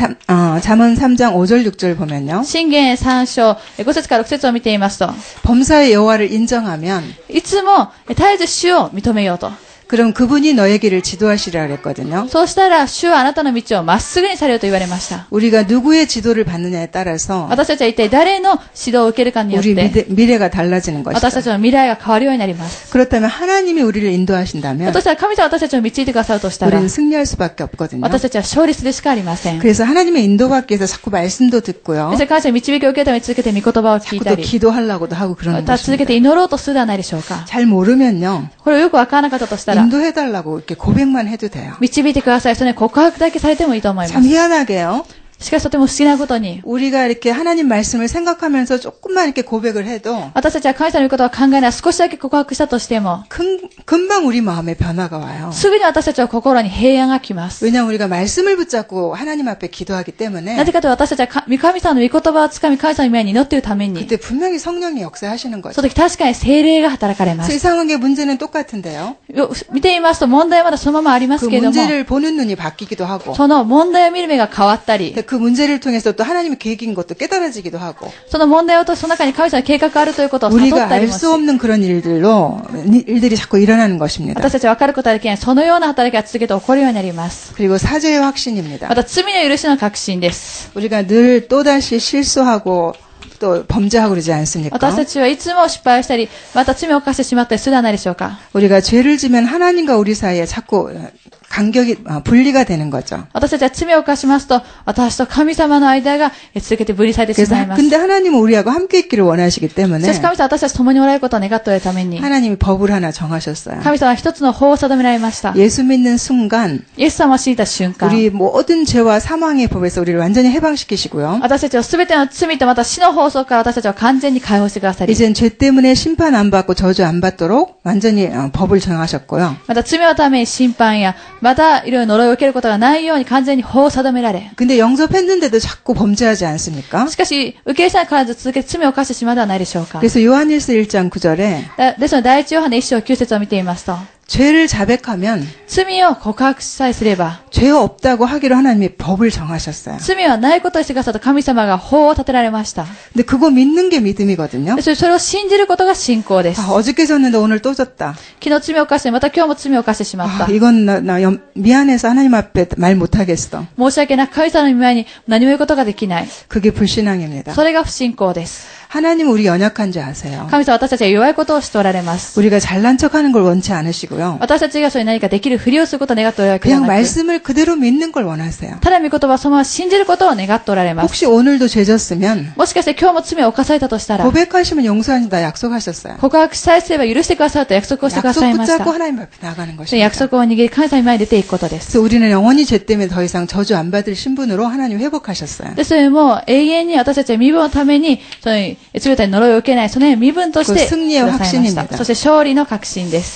3장 5절 6절 보면요. 箴言3章、5節から6節を見ていますと、 범사의 여호와를 인정하면 いつも絶えず主を認めようと。 그럼 그분이 너의 길을 지도하시라 그랬거든요. そうしたら、主はあなたの道をまっすぐにされると言われました。 우리가 누구의 지도를 받느냐에 따라서 私たちは一体誰の指導を受けるかによっ 우리 て、 미래가 달라지는 私た 것이죠. ちの未来が変わるようになります。 그렇다면 하나님이 우리를 인도하신다면 私は神様は私たちを導いてくださるとしたら、 우리는 승리할 수밖에 없거든요. 私たちは勝利するしかありません。 그래서 하나님의 인도받기 위해서 자꾸 말씀도 듣고요. そして神様に導きを受けるために続けて御言葉を聞い 자꾸 た 또 り、 기도하려고도 하고 ま 그러는 た続け 것입니다. て祈ろうとするではないでしょうか。 잘 모르면요. これをよくわからなかったとしたら、 인도해달라고 이렇게 고백만 해도 돼요. 導いてください。それに告白だけされてもいいと思いま 참 す。 희한하게요. しかしとても不思議なことに、 우리가 이렇게 하나님 말씀을 생각하면서 조금만 이렇게 고백을 해도 私たちは神様のことを考えながら少しだけ告白したとしても、 금방 우리 마음에 변화가 와요. すぐに私たちは心に平安が来ます。 왜냐하면 우리가 말씀을 붙잡고 하나님 앞에 기도하기 때문에 なぜかというと私たちは神様の御言葉をつかみ神様の前に祈っているために、 그때 분명히 성령이 역사하시는 거죠. その時確かに聖霊が働かれます。 세상의 문제는 똑같은데요. 見てみますと問題はまだそのままあります 그 けれども、 문제를 보는 눈이 바뀌기도 하고 その問題を見る目が変わったり、 그 그 문제를 통해서 또 하나님의 계획인 것도 깨달아지기도 하고 その問題をとその中に神様の計画があるということを悟 우리가 ったり 알 もし 수 없는 그런 일들이 자꾸 일어나는 것입니다. 私たちは分かることができないそのような働きが続けて起こるようになります。 그리고 사죄의 확신입니다. また罪の許しの確信です。 우리가 늘 또다시 실수하고 또 범죄하고 그러지 않습니까? 私たちはいつも失敗したりまた罪を犯してしまったりするではないでしょうか。 우리가 죄를 지면 하나님과 우리 사이에 자꾸 간격이 분리가 되는 거죠. 私たちは罪を犯しますと私と神様の間が続けて分離されてしまいます。 근데 하나님은 우리하고 함께 있기를 원하시기 し 때문에 かし神様は私たちと共におられることを願っておられるために 하나님이 법을 하나 정하셨어요. 神様は一つの法を定められました。 예수 믿는 순간 イエス様を信じた瞬間 우리 모든 죄와 사망의 법에서 우리를 완전히 해방시키시고요. 私たちを全ての罪とまた死の法則から私たちを完全に解放してくださり 이젠 죄 때문에 심판 안 받고 저주 안 받도록 완전히 법을 정하셨고요. また罪のために審判やまたいろいろ呪いを受けることがないように完全に法を定められ 근데 영접했는데도 자꾸 범죄하지 않습니까? しかし受け入れさえからず続けて罪を犯してしまうではないでしょうか。 그래서 요한일서 1장 9절에 ですので第一ヨハネ1章9節を見てみますと 죄를 자백하면 罪を告白さえすれば 죄 없다고 하기로 하나님이 법을 정하셨어요. 罪はないことをしてくださった神様が法を立てられました。 근데 그거 믿는 게 믿음이거든요. それを信じることが信仰です。 어저께 졌는데 오늘 또 졌다. 昨日罪を犯してまた今日も罪を犯してしまった。 이건 나 미안해서 하나님 앞에 말 못하겠어. 申し訳なく神様の前に何も言うことができない。 그게 불신앙입니다. それが不信仰です。 하나님은 우리 연약한 줄 아세요. 神様は私たちが弱いことをしておられます。 우리가 잘난 척하는 걸 원치 않으시고요. 私たちがそれに何かできるふりをすることを願っておられるわけでは 그냥 なく 말씀을 그대로 믿는 걸 원하세요. ただ御言葉をそのまま信じることを願っておられます。 혹시 오늘도 죄졌으면 もしかして今日も罪を犯されたとしたら 고백하시면 용서하신다 약속하셨어요. 告白さえすれば許してくださると約束をしてください 약속 ました。 붙잡고 하나님 앞에 나가는 その 것입니다. 約束を握り神様に前に出ていくことです。 그래서 우리는 영원히 죄 때문에 더 이상 저주 안 받을 신분으로 하나님 회복하셨어요. ですのでもう永遠に私たちは身分のためにその罪たに呪いを受けないその身分としてくださいました。そして勝利の確信です。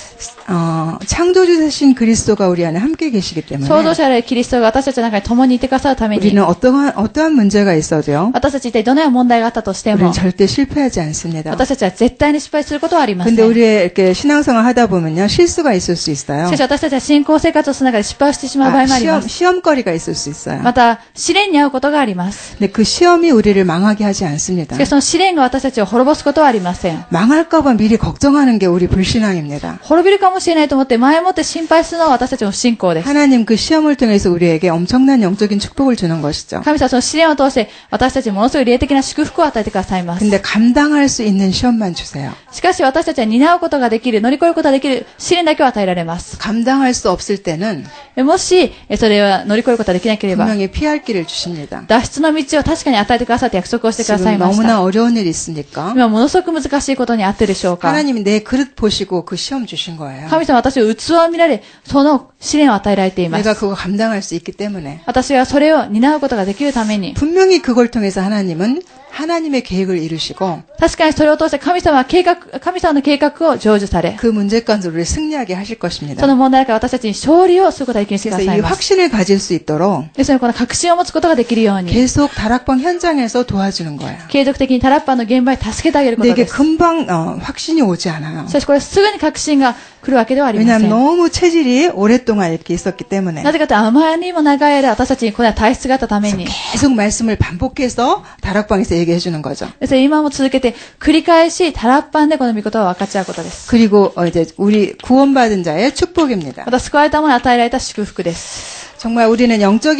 창조주 되신 그리스도가 우리 안에 함께 계시기 때문에 創造者であるキリストが私たちの中に共にいてくださるために 우리는 어떠한 문제가 있어도요. 私たち一体どのような問題があったとしても 우리는 절대 실패하지 않습니다. 私たちは絶対に失敗することはありません。 근데 우리 이렇게 신앙생활 하다 보면요 실수가 있을 수 있어요. しかし私たちは信仰生活をする中で失敗をしてしまう場合もあります。 시험거리가 있을 수 있어요. また試練に遭うことがあります。 근데 그 시험이 우리를 망하게 하지 않습니다. しかしその試練が私たちを滅ぼすことはありません。 망할까봐 미리 걱정하는 게 우리 불신앙입니다. 滅びるかもしれないと思って前もって心配するのは私たちの不信仰です。 하나님 그 시험을 통해서 우리에게 엄청난 영적인 축복을 주는 것이죠. 神様はその試練を通して私たちにものすごい霊的な祝福を与えてくださいます。 근데 감당할 수 있는 시험만 주세요. しかし私たちは担うことができる、乗り越えることができる試練だけを与えられます。 감당할 수 없을 때는 もしそれは乗り越えることができなければ 분명히 피할 길을 주십니다. 脱出の道を確かに与えてくださって約束をしてください 지금 ました。 너무나 어려운 일이 있으니까 今ものすごく難しいことにあってでしょうか。 하나님이 내 그릇 보시고 그 시험 주신 거예요. 神様は私を器を見られ、その試練を与えられていま 내가 す。 그거 감당할 수 있기 때문에 私がそれを担うことができるために、 분명히 그걸 통해서 하나님은 하나님의 계획을 이루시고 確かにそれを通して神様の計画を成就され、 그 문제 가운데 우리를 승리하게 하실 것입니다. その問題から私たちに勝利をすることができるようにしてくだ 그래서 さ 이 います。 확신을 가질 수 있도록 ですのでこの確信を持つことができるように、 계속 다락방 현장에서 도와주는 거예요. 継続的にタラッパーの現場に助けてあげるこ 근데 と 이게 です。 금방 확신이 오지 않아요. しかしこれすぐに確信が来るわけではありませ 왜냐하면 ん。 너무 체질이 오랫동안 이렇게 있었기 때문에 なぜかというとあまりにも長い間私たちにこれは体質があったために、 계속 말씀을 반복해서 다락방에서 얘기해 주는 거죠. ですので今も続けて繰り返しタラッパンでこの御言葉を分かち合うことです。 그리고 이제 우리 구원받은 자의 축복입니다. また救われた者に与えられた祝福です。 정말 우리는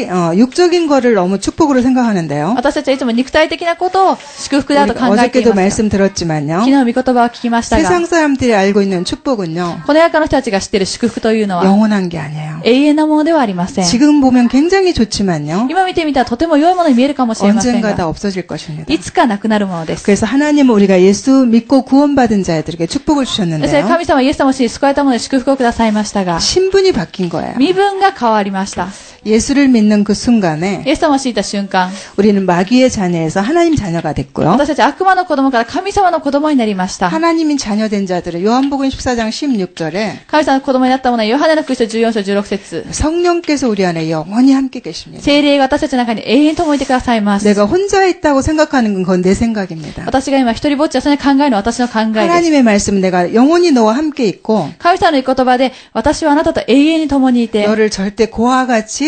육적인 거를 너무 축복으로 생각하는데요. 私たちはいつも肉体的なことを祝福だと 우리가 考えてい 어저께도 ます。 말씀 들었지만요. 昨日御言葉を聞きましたが、 세상 사람들이 알고 있는 축복은요. この世の中の人たちが知っている祝福というのは 영원한 게 아니에요. 永遠なものではありません。 지금 보면 굉장히 좋지만요. 今見てみたらとても良いものに見えるかもしれません 언젠가 다 が、 없어질 것입니다. いつかなくなるものです。 그래서 하나님은 우리가 예수 믿고 구원받은 자들에게 축복을 ですので 주셨는데요. 神様はイエス様を知り救われたものに祝福をくださいましたが、 신분이 바뀐 거예요. 身分が変わりました。 예수를 믿는 그 순간에 イエス様を知った瞬間、 우리는 마귀의 자녀에서 하나님 자녀가 됐고요. 私たち悪魔の子供から神様の子供になりました。 하나님인 자녀된 자들은 요한복음 14장 16절에 神様の子供になった者はヨハネの福音書14章16節、 성령께서 우리 안에 영원히 함께 계십니다. 聖霊が私たちの中に永遠に共にいてくださいます。 내가 혼자 있다고 생각하는 건 그건 내 생각입니다. 私が今一人ぼっちはそれに考えるのは私の考えです。 하나님의 말씀은 내가 영원히 너와 함께 있고 神様の言葉で私はあなたと永遠に共にいて、 너를 절대 고아같이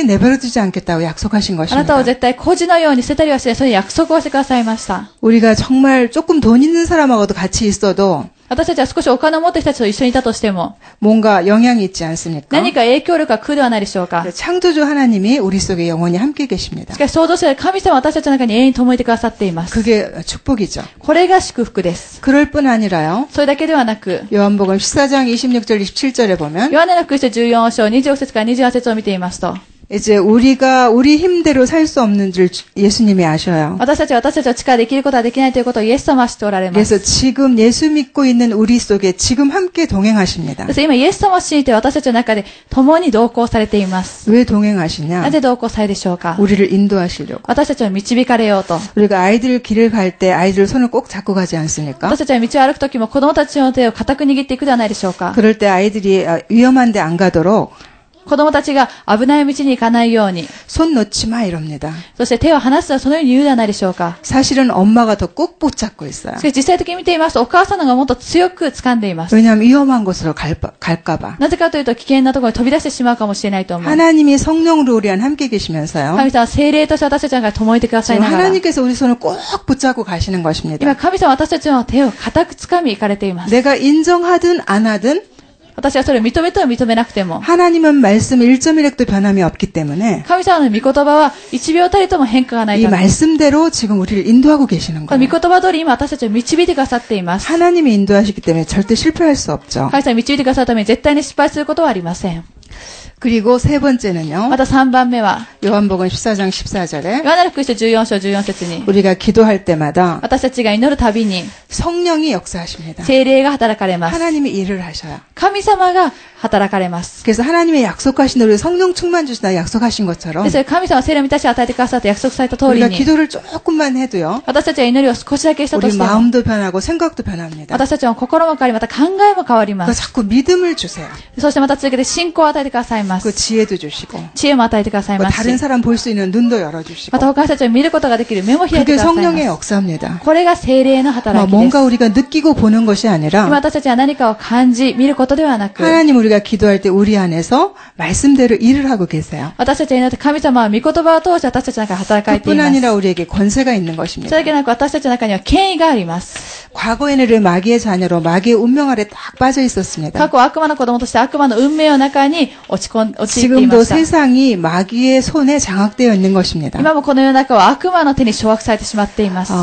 끝까지 내버려두지 않겠다고 약속하신 あなたを 것입니다. 絶対孤児のように捨てたりはしない。その約束をしてくださいました。 우리가 정말 조금 돈 있는 사람하고도 같이 있어도 私たちは少しお金を持っている人たちと一緒にいたとしても 뭔가 영향이 있지 않습니까? 何か影響力が来るではないでしょうか。 창조주 하나님이 우리 속에 영원히 함께 계십니다. しかし創造者で神様は私たちの中に永遠に共いてくださっています。 그게 축복이죠. これが祝福です。 그럴 뿐 아니라요. それだけではなく 요한복음 14장 26절 27절에 보면 ヨハネの福音書14章26節から28節を見ていますと 이제 우리가 우리 힘대로 살 수 없는 줄 예수님이 아셔요. 私たちは力で生きることはできないということをイエス様は知っておられます。 그래서 지금 예수 믿고 있는 우리 속에 지금 함께 동행하십니다. です今イエス様を信じて私たちの中で共に同行されています。 왜 동행하시냐? なぜ同行されるでしょうか。 우리를 인도하시려고. 私たちを導かれようと。 우리가 아이들 길을 갈 때 아이들 손을 꼭 잡고 가지 않습니까? 私たちは道を歩くときも子供たちの手を固く握っていくではないでしょうか。 그럴 때 아이들이 위험한 데 안 가도록 子供たちが危ない道に行かないように。 손 놓지 마 이럽니다. そして手を離すとはそのように言うではないでしょうか。 사실은 엄마가 더 꼭 붙잡고 있어요. しかし実際的に見ていますとお母さんの方がもっと強く掴んでいます。 왜냐하면 위험한 곳으로 갈까 봐. なぜかというと危険なところに飛び出してしまうかもしれないと思う。 하나님이 성령으로 우리 안 함께 계시면서요. 神様は聖霊として私たちの中で共いてください 지금 ながら。 하나님께서 우리 손을 꼭 붙잡고 가시는 今 것입니다. 神様は私たちの手を固く掴み行かれています。 내가 인정하든 안 하든 私はそれを認めても認めなくても 하나님은 말씀 1.1획도 변함이 없기 때문에 神様の御言葉は1秒たりとも変化がない 이 ため 말씀대로 지금 우리를 인도하고 계시는 この 거예요. 御言葉通り今私たちを導いてくださっています。 하나님이 인도하시기 때문에 절대 실패할 수 없죠. 神様に導いてくださるために絶対に失敗することはありません。 그리고 세 번째는요. また3番目は 요한복음 14장 14절에 ヨハネの福音書14章14節に 우리가 기도할 때마다 私たちが祈るたびに 성령이 역사하십니다. 聖霊が働かれます。 하나님이 일을 하셔요. 神様が働かれます。 그래서 하나님의 약속하신 우리 성령 충만 주시다 약속하신 것처럼 ですから神様は聖霊を満たし与えてくださって約束された通り 우리가 に 기도를 조금만 해도요. 私たちが祈りを少しだけしたと 우리 しても 마음도 변하고 생각도 변합니다. 私たちの心も変わりまた考えも変わりま 그 す。 자꾸 믿음을 주세요. そしてまた続けて信仰を与えてくださいま 그 す。 지혜도 주시고 知恵も与えてください 뭐 ます 다른 し 사람 볼 수 있는 눈도 열어주시고 また他の人たちを見ることができる目も開いて 그게 くださいま 성령의 す。 역사입니다. これが聖霊の働きです。 뭔가 우리가 느끼고 보는 것이 今 아니라 私たちは何かを感じ、見ることではなく 하나님 우리가 기도할 때 우리 안에서 말씀대로 일을 하고 계세요. 私たちが祈って神様は御言葉を通して私たちの中で働かれてい 그뿐 ます。 아니라 우리에게 권세가 있는 そ 것입니다. れだけなく私たちの中には権威があります。 과거에는 우리 마귀의 자녀로 마귀의 운명 아래 딱 빠져 있었습니다. 過去悪魔の子供として悪魔の運命の中に陥っていま 지금도 した。 세상이 마귀의 손에 장악되어 있는 것입니다. 今もこの世の中は悪魔の手に掌握されてしまっています。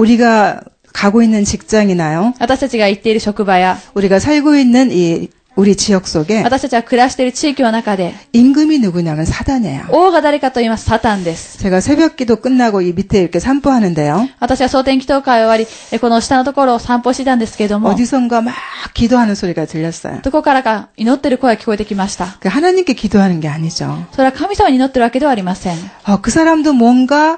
우리가 가고 있는 직장이나요. 私たちが行っている職場や 우리가 살고 있는 이 우리 지역 속에 私たちが暮らしている地域の中で 임금이 누구냐면 사단이에요. 王が誰かと言いますサタンです。 제가 새벽기도 끝나고 이 밑에 이렇게 산보하는데요. 私は蒼天祈祷会終わり、この下のところを散歩してたんですけれども、 어디선가 막 기도하는 소리가 들렸어요. どこからか祈ってる声が聞こえてきました。 하나님께 기도하는 게 아니죠. それは神様に祈ってるわけではありません。 그 사람도 뭔가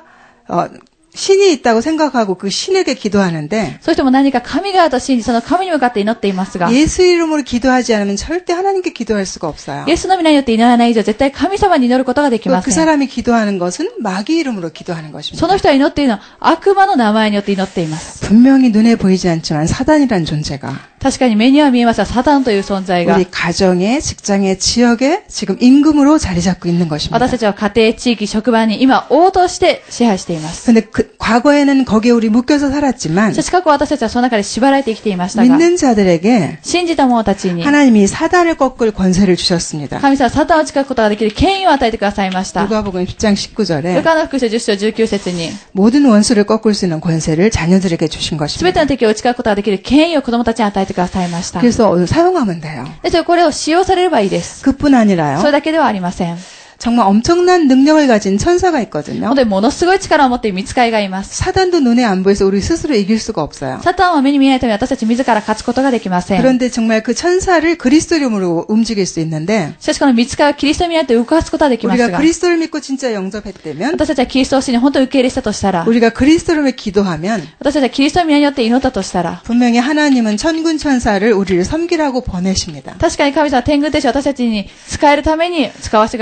신이 있다고 생각하고 그 신에게 기도하는데 そういう人も何か神があると信じ、その神に向かって祈っていますが、 예수 이름으로 기도하지 않으면 절대 하나님께 기도할 수가 없어요. イエスの皆によって祈らない以上、絶対神様に祈ることができま 그 せん。 사람이 기도하는 것은 마귀 이름으로 기도하는 そ 것입니다. の人が祈っているのは悪魔の名前によって祈っています。 분명히 눈에 보이지 않지만 사단이란 존재가 確かに目には見えますが、サタンという存在が、 우리 가정에, 직장에, 지역에 지금 임금으로 자리 잡고 있는 것입니다. 私たちは家庭、地域、職場に今王として支配しています。 근데 과거에는 거기에 우리 묶여서 살았지만 しかし過去私たちはその中で縛られて生きていましたが、 믿는 자들에게 信じた者たちに 하나님이 사단을 꺾을 권세를 주셨습니다. 神様はサタンを近くことができる権威を与えてくださいました。ル 누가복음 10장 19절에 カの福音書10章19節に、 모든 원수를 꺾을 수 있는 권세를 자녀들에게 주신 すべ 것입니다. ての敵を打ち勝つことができる権威を子供たちに与えてくださいました。 그래서 사용하면 돼요. ですからこれを使用されればいいです。 그뿐 それ 아니라요. だけではありません。 정말 엄청난 능력을 가진 천사가 있거든요. 本当にものすごい力を持っている御使いがいます。 사단도 눈에 안 보여서 우리 스스로 이길 수가 없어요. サタンは目に見えないため私たち自ら勝つことができません。 그런데 정말 그 천사를 그리스도 이름으로 움직일 수 있는데 しかしこの御使いはキリストに見えて動かすことができます 우리가 が、 그리스도를 믿고 진짜 영접했다면 私たちはキリストを信じ本当に受け入れしたとしたら、 우리가 그리스도를 믿고 기도하면 私たちはキリストの皆によって祈ったとしたら、 분명히 하나님은 천군 천사를 우리를 섬기라고 보내십니다. 確かに神様は天軍天使を私たちに使えるために使わせてくださいます。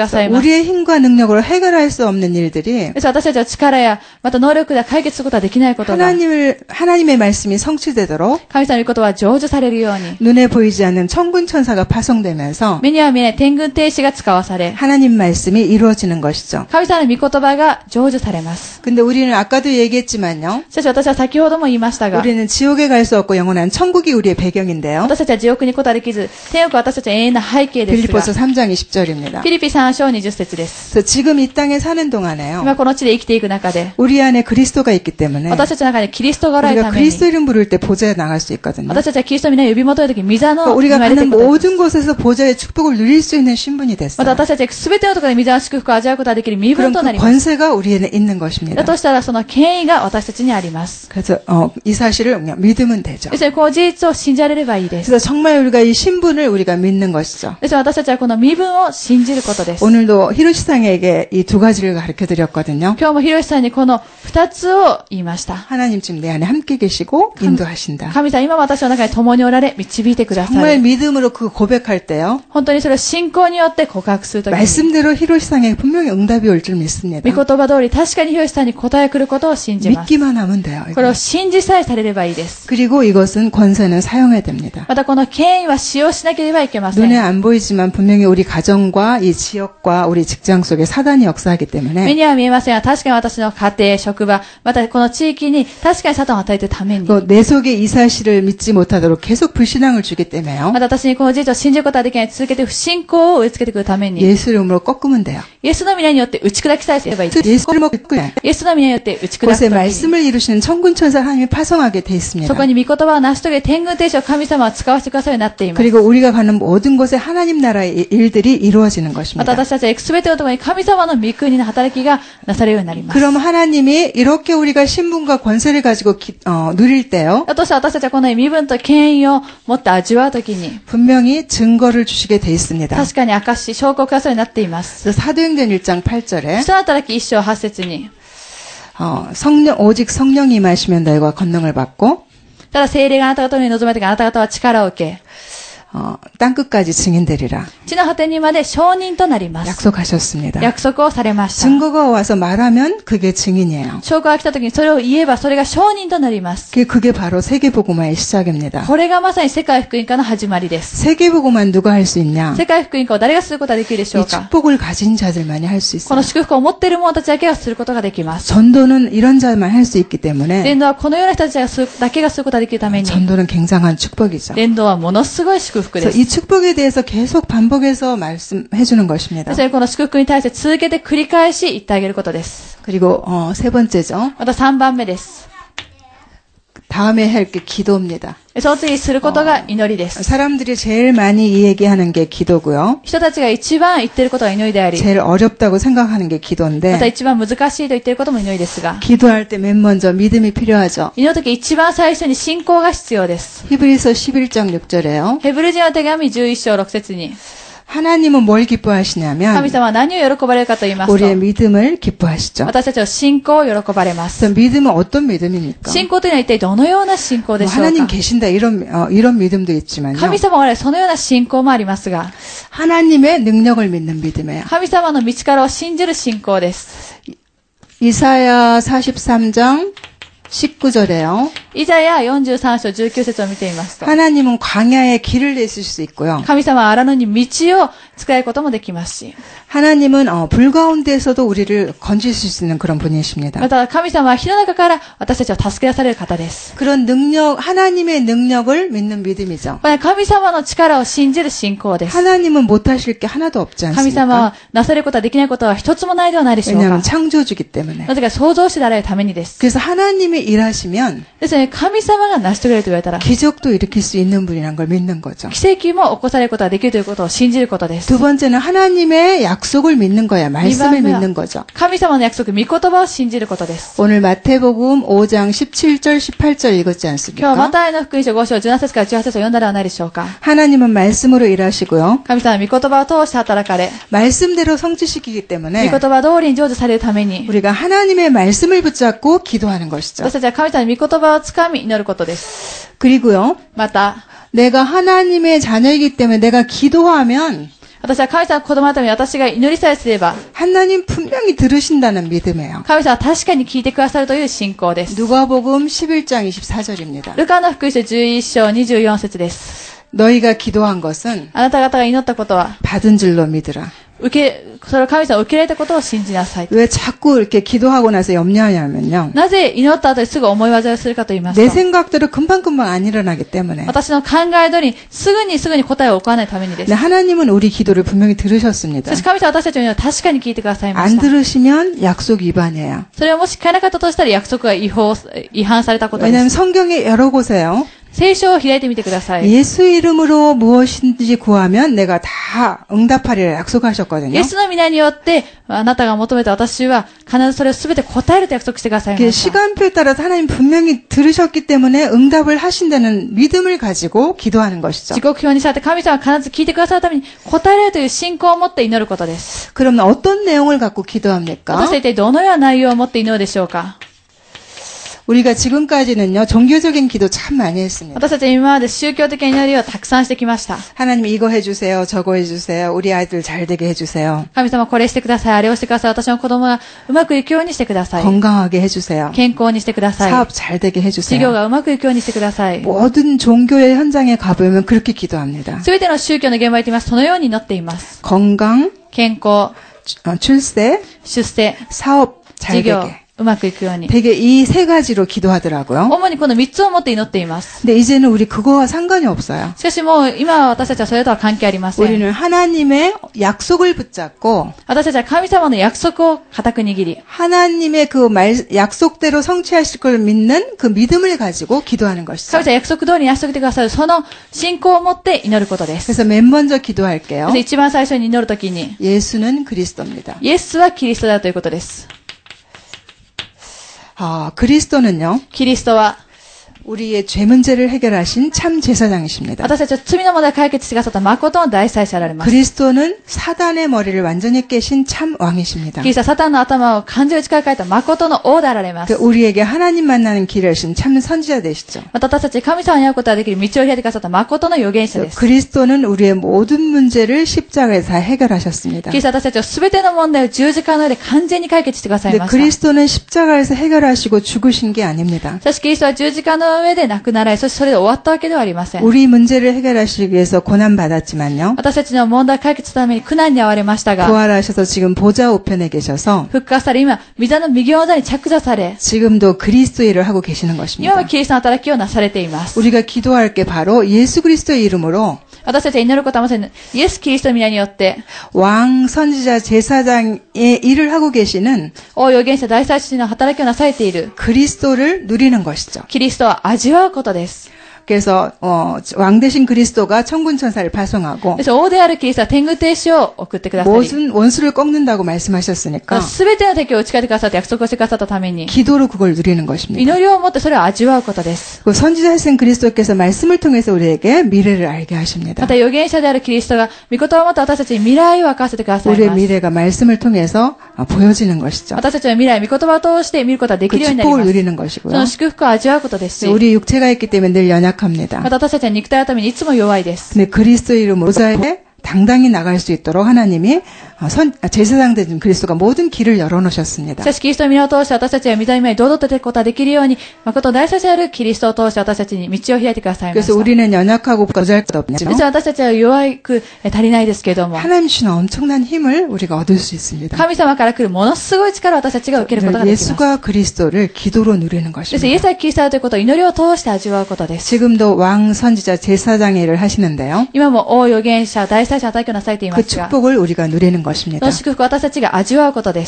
우리의 힘과 능력으로 해결할 수 없는 일들이 です私たちは力や、また能力で解決することはできないことが、 하나님의 말씀이 성취되도록 神様の御言葉は成就されるように、 눈에 보이지 않는 천군 천사가 파송되면서 目には見えない天軍天使が使わされ、 하나님 말씀이 이루어지는 것이죠. 神様の御言葉が成就されます。 근데 우리는 아까도 얘기했지만요. しかし私は先ほども言いましたが、 우리는 지옥에 갈 수 없고 영원한 천국이 우리의 배경인데요. 私たちは地獄に行くことはできず、天国は私たちの永遠な背景ですが、 빌립보서 3장 20절입니다. フィリピ3章20節です。 그래서 지금 이 땅에 사는 동안에요. 今この地で生きていく中で、 우리 안에 그리스도가 있기 때문에 私たちの中でキリストがおられる 우리가 ために、 그리스도 이름 부를 때 보좌에 나갈 수 있거든요. 私たちはキリストの皆を呼び求めるとき、御座の 그러니까 우리가 生まれてい 가는 くことです。 모든 곳에서 보좌의 축복을 누릴 수 있는 신분이 また 됐어요. 私たちはすべてのところで御座の祝福を味わうことができる身分 그럼 とな 그 ります。 권세가 우리에는 있는 だ 것입니다. としたらその権威が私たちにあります。 그래서 이 사실을 그냥 믿으면 되죠. ですからこの事実を信じられればいいです。 그래서 정말 우리가 이 신분을 우리가 믿는 것이죠. ですから私たちはこの身分を信じることです。 오늘도 히로시상에게 이 두 가지를 가르쳐 드렸거든요. 今日もひろしさんにこの二つを言いました。 하나님 지금 내 안에 함께 계시고 인도하신다. 神様今私の中に共におられ導いてくださ 정말 る。 믿음으로 그 고백할 때요. 本当にそれを信仰によって告白するときに、 말씀대로 히로시상에 분명히 응답이 올 줄 믿습니다. 御言葉通り確かにひろしさんに答え来ることを信じます。 믿기만 하면 돼요. これを信じさえされればいいです。 그리고 이것은 권세는 사용해야 됩니다. またこの権威は使用しなければいけませ 눈에 ん。 안 보이지만 분명히 우리 가정과 이 지역과 우리 직장 속에 사단이 역사하기 目 때문에 には見えませんが、確かに私の家庭、職場、またこの地域に確かにサタンを与えているために、 또 내 속에 이 사실을 믿지 못하도록 계속 불신앙을 주기 때문에요. また私にこの事実を信じることができない、続けて不信仰を植え付けてくるために、 예수 이름으로 꺾으면 돼요. イエスの皆によって打ち砕きさえすればいい。 예수를 먹고 그냥 イエスの皆によって打ち砕く 그것의 ときに、 말씀을 이루시는 천군 천사 하나님이 파송하게 돼 있습니다. そこに御言葉を成し遂げ、天軍天使を神様は使わせてくださるようになっています。 그리고 우리가 가는 모든 곳에 하나님 나라의 일들이 이루어지는 また 것입니다. 私たちはすべてのところに神様の御国の働きがなされるようになります。 그럼 하나님이 이렇게 우리가 신분과 권세를 가지고 누릴 때요. だとして私たちはこの身分と権威を持って味わうときに、 분명히 증거를 주시게 돼 있습니다. 確かに証し、証拠をくださるようになっています。 그래서 사도행전 1장 8절에 人の働き1章8節に、 오직 성령이 임하시면 너희가 권능을 받고 ただ聖霊があなた方に臨めた時あなた方は力を受け、 땅끝까지 증인되리라 地の果てにまで証人となります。 약속하셨습니다. 約束をされました。 증거가 와서 말하면 그게 증인이에요. 証拠が来た時にそれを言えばそれが証人となります。 그게 바로 세계복음화의 시작입니다. これがまさに世界福音化の始まりです。 세계복음화는 누가 할 수 있냐? 世界福音化を誰がすることができるでしょう 이 か。 축복을 가진 자들만이 할 수 この 있어요. 祝福を持っている者たちだけがすることができます。 전도는 이런 자만 할 수 있기 때문에 伝道はこのような人たちだけがすることができるために、 전도는 굉장한 축복이죠. 伝道はものすごい祝福で 그래서 す。 이 축복에 대해서 계속 반복해서 말씀해 주는 것입니다. それこの祝福に対して続けて繰り返し言ってあげることです。 그리고 세 번째죠. また3番目です。 다음에 할 게 기도입니다. その次することが祈りです。 사람들이 제일 많이 얘기하는 게 기도고요. 人たちが一番言っていることが祈りであり、 제일 어렵다고 생각하는 게 また 기도인데 一番難しいと言っていることも祈りですが、 기도할 때 맨 먼저 믿음이 필요하죠. 祈るとき一番最初に信仰が必要です。 히브리서 11장 6절에요. ヘブル人の手紙11章6節に、 하나님은 뭘 神 기뻐하시냐면 様は何を喜ばれるかと言います 우리의 と、 믿음을 기뻐하시죠. 私たちの信仰を喜ばれます。 그래서 믿음은 어떤 믿음입니까? 信仰というのは一体どのような信仰で 뭐 しょう 하나님 か。 계신다 이런 믿음도 있지만요. 神様はそのような信仰もありますが、 하나님의 능력을 믿는 믿음이에요. 神様の道からを信じる信仰です。 이사야 43장 19절에요. イザヤ43章19節を見てみますと、 하나님은 광야에 길을 내실 수 있고요. 神様は荒野に道を使うこともできますし、 하나님은 불 가운데에서도 우리를 건지실 수 있는 그런 분이십니다. また神様は火の中から私たちを助け出される方です。 그런 능력, 하나님의 능력을 믿는 믿음이죠. これは神様の力を信じる信仰です。 하나님은 못하실 게 하나도 없지 神様 않습니까? はなされることはできないことは一つもないではないでしょうか。 왜냐하면 창조주기 때문에. なぜか創造主であられるためにです。 그래서 하나님이 일하시면 ですね、神様が成し遂げると言われたら、 기적도 일으킬 수 있는 분이라는 걸 믿는 거죠. 奇跡も起こされることができるということを信じることです。 두 번째는 하나님의 약속을 믿는 거야. 말씀을 믿는 거죠. 神様の約束、御言葉を信じることです。 오늘 마태복음 5장 17절 18절 읽었지 今日はマ 않습니까? タイの福音書5章17節から18節を読んだではないでしょうか。 하나님은 말씀으로 일하시고요. 神様は御言葉を通して働かれ、 말씀대로 성취시키기 御 때문에 言葉通りに成就されるために、 우리가 하나님의 말씀을 붙잡고 기도하는 것이죠. 私たちは神様の御言葉をつかみ祈ることです。 그리고요. また、 내가 하나님의 자녀이기 때문에 내가 기도하면 私私は神様の子供のために私が祈りさえすれば、 하나님 분명히 들으신다는 믿음이에요. 神様は確かに聞いてくださるという信仰です。 누가복음 11장 24절입니다. ルカの福音書11章24節です。 너희가 기도한 것은 あなた方が祈ったことは、 받은 줄로 믿으라. それを神様が受け入れたことを信じなさい。 왜 자꾸 이렇게 기도하고 나서 염려하냐면요. なぜ祈った後にすぐ思い煩いをするかと言います 내 と、 생각대로 금방금방 안 일어나기 때문에. 私の考え通りにすぐに答えを置かないためにです。 네, 하나님은 우리 기도를 분명히 들으셨습니다. そして神様は私たちの祈りを確かに聞いてくださいま 안 した。 들으시면 약속 위반이에요. それをもし聞かなかったとしたら約束が違反されたことで 왜냐하면 す。 성경에 여러 곳에요. 聖書を開いてみてください。 예수 이름으로 무엇인지 구하면 내가 다 응답하리라 약속하셨거든요. イエスの皆によってあなたが求めた私は必ずそれを全て答えると約束してくださいま 그 した。 시간표에 따라서 하나님 분명히 들으셨기 때문에 응답을 하신다는 믿음을 가지고 기도하는 것이죠. 時刻表に従って神様は必ず聞いてくださるために答えられるという信仰を持って祈ることです。 그러면 어떤 내용을 갖고 기도합니까? 私は一体どのような内容を持って祈るでしょうか。 우리가 지금까지는요, 종교적인 기도 참 많이 했습니다. 私たちは今まで宗教的な祈りをたくさんしてきました。 하나님 이거 해주세요, 저거 해주세요, 우리 아이들 잘 되게 해주세요, 神様これしてください、あれをしてください、私の子供がうまくいくようにしてください。 건강하게 해주세요, 健康にしてください。 사업 잘 되게 事業 해주세요. がうまくいくようにしてください。 모든 종교의 현장에 가보면 그렇게 기도합니다. すべての宗教の現場に行っています。そのように祈っています。 건강, 健康、 출세, 出世、 사업 잘 事業、 되게. うまくいくように。 되게 이 세 가지로 기도하더라고요. 主にこの3つを持って祈っています。 근데 이제는 우리 그거와 상관이 없어요. しかしもう今は私たちはそれとは関係ありません。 우리는 하나님의 약속을 붙잡고 私たちは神様の約束を固く握り、 하나님의 그 약속대로 성취하실 걸 믿는 그 믿음을 가지고 기도하는 것이죠. 神様は約束通りに成し遂げてくださるその信仰を持って祈ることです。 그래서 맨 먼저 기도할게요. そして一番最初に祈るときに、 예수는 그리스도입니다. イエスはキリストだということです。 그리스도는요, キリストは 우리의 죄 문제를 해결하신 참 제사장이십니다. 私たちは罪の問題を解決してくださった誠の大祭司であられます。 그리스도는 사단의 머리를 완전히 깨신 참 왕이십니다. キリストはサタンの頭を完全に打ち替えた誠の王であられます。 우리에게 하나님 만나는 길을 하신 참 선지자 되시죠. また私たち神様に会うことができる道を開いてくださった誠の預言者です。 그리스도는 우리의 모든 문제를 십자가에서 해결하셨습니다. キリストは私たちは全ての問題を十字架の上で完全に解決してくださいました。 그리스도는 십자가에서 해결하시고 죽으신 게 아닙니다. しかしキリストは十字架の上で亡くなられ、そしてそれで終わったわけではありません。 우리 문제를 해결하시기 위해서 고난 받았지만요. 私たちの問題解決のために苦難に遭われましたが、 부활하셔서 지금 보좌 우편에 계셔서 復活され、今、御座の右の座に着座され、 지금도 그리스도 일을 하고 계시는 今 것입니다. はキリストの働きをなされています。 우리가 기도할 게 바로 예수 그리스도의 이름으로 私たちは祈ることはまさにイエス・キリストの皆によって、 왕 선지자 제사장의 일을 하고 계시는 王預言者大祭司の働きをなされている 그리스도를 누리는 것이죠. キリストは味わうことです。 그래서 왕 대신 그리스도가 천군 천사를 파송하고 です王であるキリストは天狗天使を送ってくださり、 모든 원수를 꺾는다고 말씀하셨으니까 すべての敵を打ち勝ってくださって約束をしてくださったために、 기도로 그걸 누리는 것입니다. 祈りをもってそれを味わうことです。 그 선지자이신 그리스도께서 말씀을 통해서 우리에게 미래를 알게 하십니다. また預言者であるキリストが御言葉をもって私たちに未来を明かせてください 우리의 ます。 미래가 말씀을 통해서 보여지는 것이죠. 私たちの未来、御言葉を通して見ることができ 그 るようになり 축복을 ます。 누리는 そ 것이고요. の祝福を味わうことですし、 우리 육체가 있기 때문에 늘 연약합니다. また私たちは肉体のためにいつも弱いです。 근데 그리스도 이름으로 보좌에 당당히 나갈 수 있도록 하나님이 제사장 된 그리스도가 모든 길을 열어놓으셨습니다. しかしキリストの皆を通して私たちは御座の前に堂々と出ることができるように、誠大祭司であるキリストを通して私たちに道を開いてくださいまし 그래서 た。 우리는 연약하고 모자랄 것 없죠. 実は私たちは弱く足りないですけれども、 하나님 주시는 엄청난 힘을 우리가 얻을 수 있습니다. 神様から来るものすごい力を私たちが受けることができます。 예수가 그리스도를 기도로 누리는 ですイエ 것입니다. スはキリストだということを祈りを通して味わうことです。 지금도 왕 선지자 제사장의 일을 하시는데요. 今も王預言者大祭司の働きをなされていま 그 すが、 축복을 우리가 누리는 そ 것입니다. の祝福を私たちが味わうことです。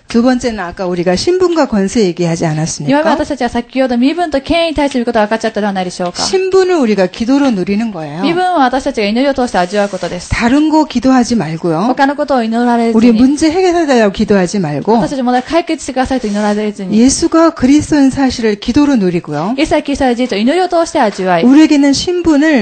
두 번째는 아까 우리가 신분과 권세 얘기하지 今まで 않았습니까? 私たちは先ほど身分と権威に対することが分かっちゃったではないでしょうか。 신분을 우리가 기도로 누리는 거예요. 身分は私たちが祈りを通して味わうことです。 다른 거 기도하지 말고요. 他のことを祈られず 우리 に、 문제 해결하려고 기도하지 말고 私たちの問題を解決してくださいと祈られずに、 예수가 그리스도인 사실을 기도로 누리고요. イエスはキリストの事実を祈りを通して味わい、 우리에게는 신분을 믿고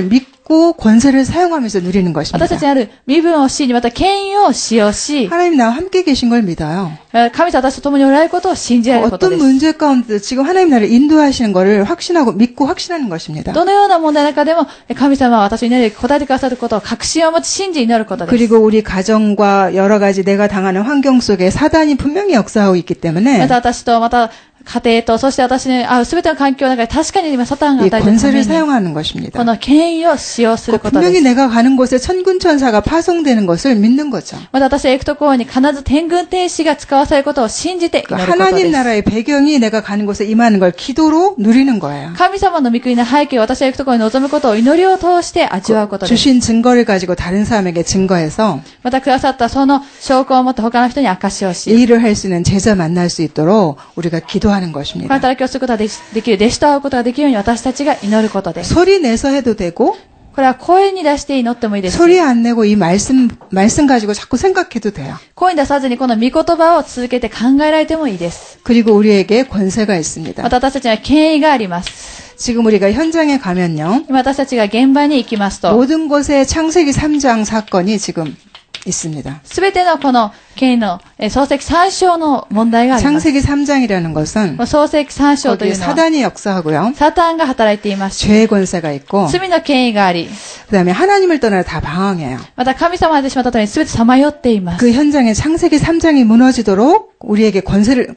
믿고 권세를 사용하면서 누리는 것입니다. 私たちにある身分を信じ、また権威を使用し、 하나님 나와 함께 계신 걸 믿어요. 神様私と共におられることを信じられることで 어떤 す。 문제 가운데도 지금 하나님 나를 인도하시는 것을 확신하고 믿고 확신하는 것입니다. どのような問題の中でも、神様は私の祈りに答えてくださることを確信を持ち信じ祈ることです。 그리고 우리 가정과 여러 가지 내가 당하는 환경 속에 사단이 분명히 역사하고 있기 ま 때문에 た私と、また家庭と、そして私に会うすべての環境の中で確かに今サタンが 이 与えているため 권세를 に、 사용하는 것입니다. この権威を使用することで 분명히 す。 내가 가는 곳에 천군천사가 파송되는 것을 믿는 거죠. また私が行くところに必ず天軍天使が使わされることを信じて祈ることで 하나님 す。 나라의 배경이 내가 가는 곳에 임하는 걸 기도로 누리는 거예요. 神様の御国の背景を私が行くところに臨むことを祈りを通して味わうことです。 주신 증거를 가지고 다른 사람에게 증거해서 またくださったその証拠を持って他の人に証しをし、 이 일을 할 수 있는 제자 만날 수 있도록 우리가 기도하는 この 것입니다. 働きをすることができる、弟子と会うことができるように私たちが祈ることです。 소리 내서 해도 되고 これは声に出して祈ってもいいです。 소리 안 내고 이 말씀 가지고 자꾸 생각해도 돼요. 声に出さずにこの御言葉を続けて考えられてもいいです。 그리고 우리에게 권세가 있습니다. また私たちには権威があります。 지금 우리가 현장에 가면요. 今私たちが現場に行きますと、 모든 곳에 창세기 3장 사건이 지금 있습니다. すべてのこの権威の創世記3章の問題があります。 창세기 3장이라는 것은 創世記3章とい 거기에 うのは 사단이 역사하고요. サタンが働いています。 죄의 권세가 있고 罪の権威があり、 그다음에 하나님을 떠나 다 방황해요. また神様が出てしまったためにすべてさまよっています。 그 현장에 창세기 3장이 무너지도록 우리에게 권세를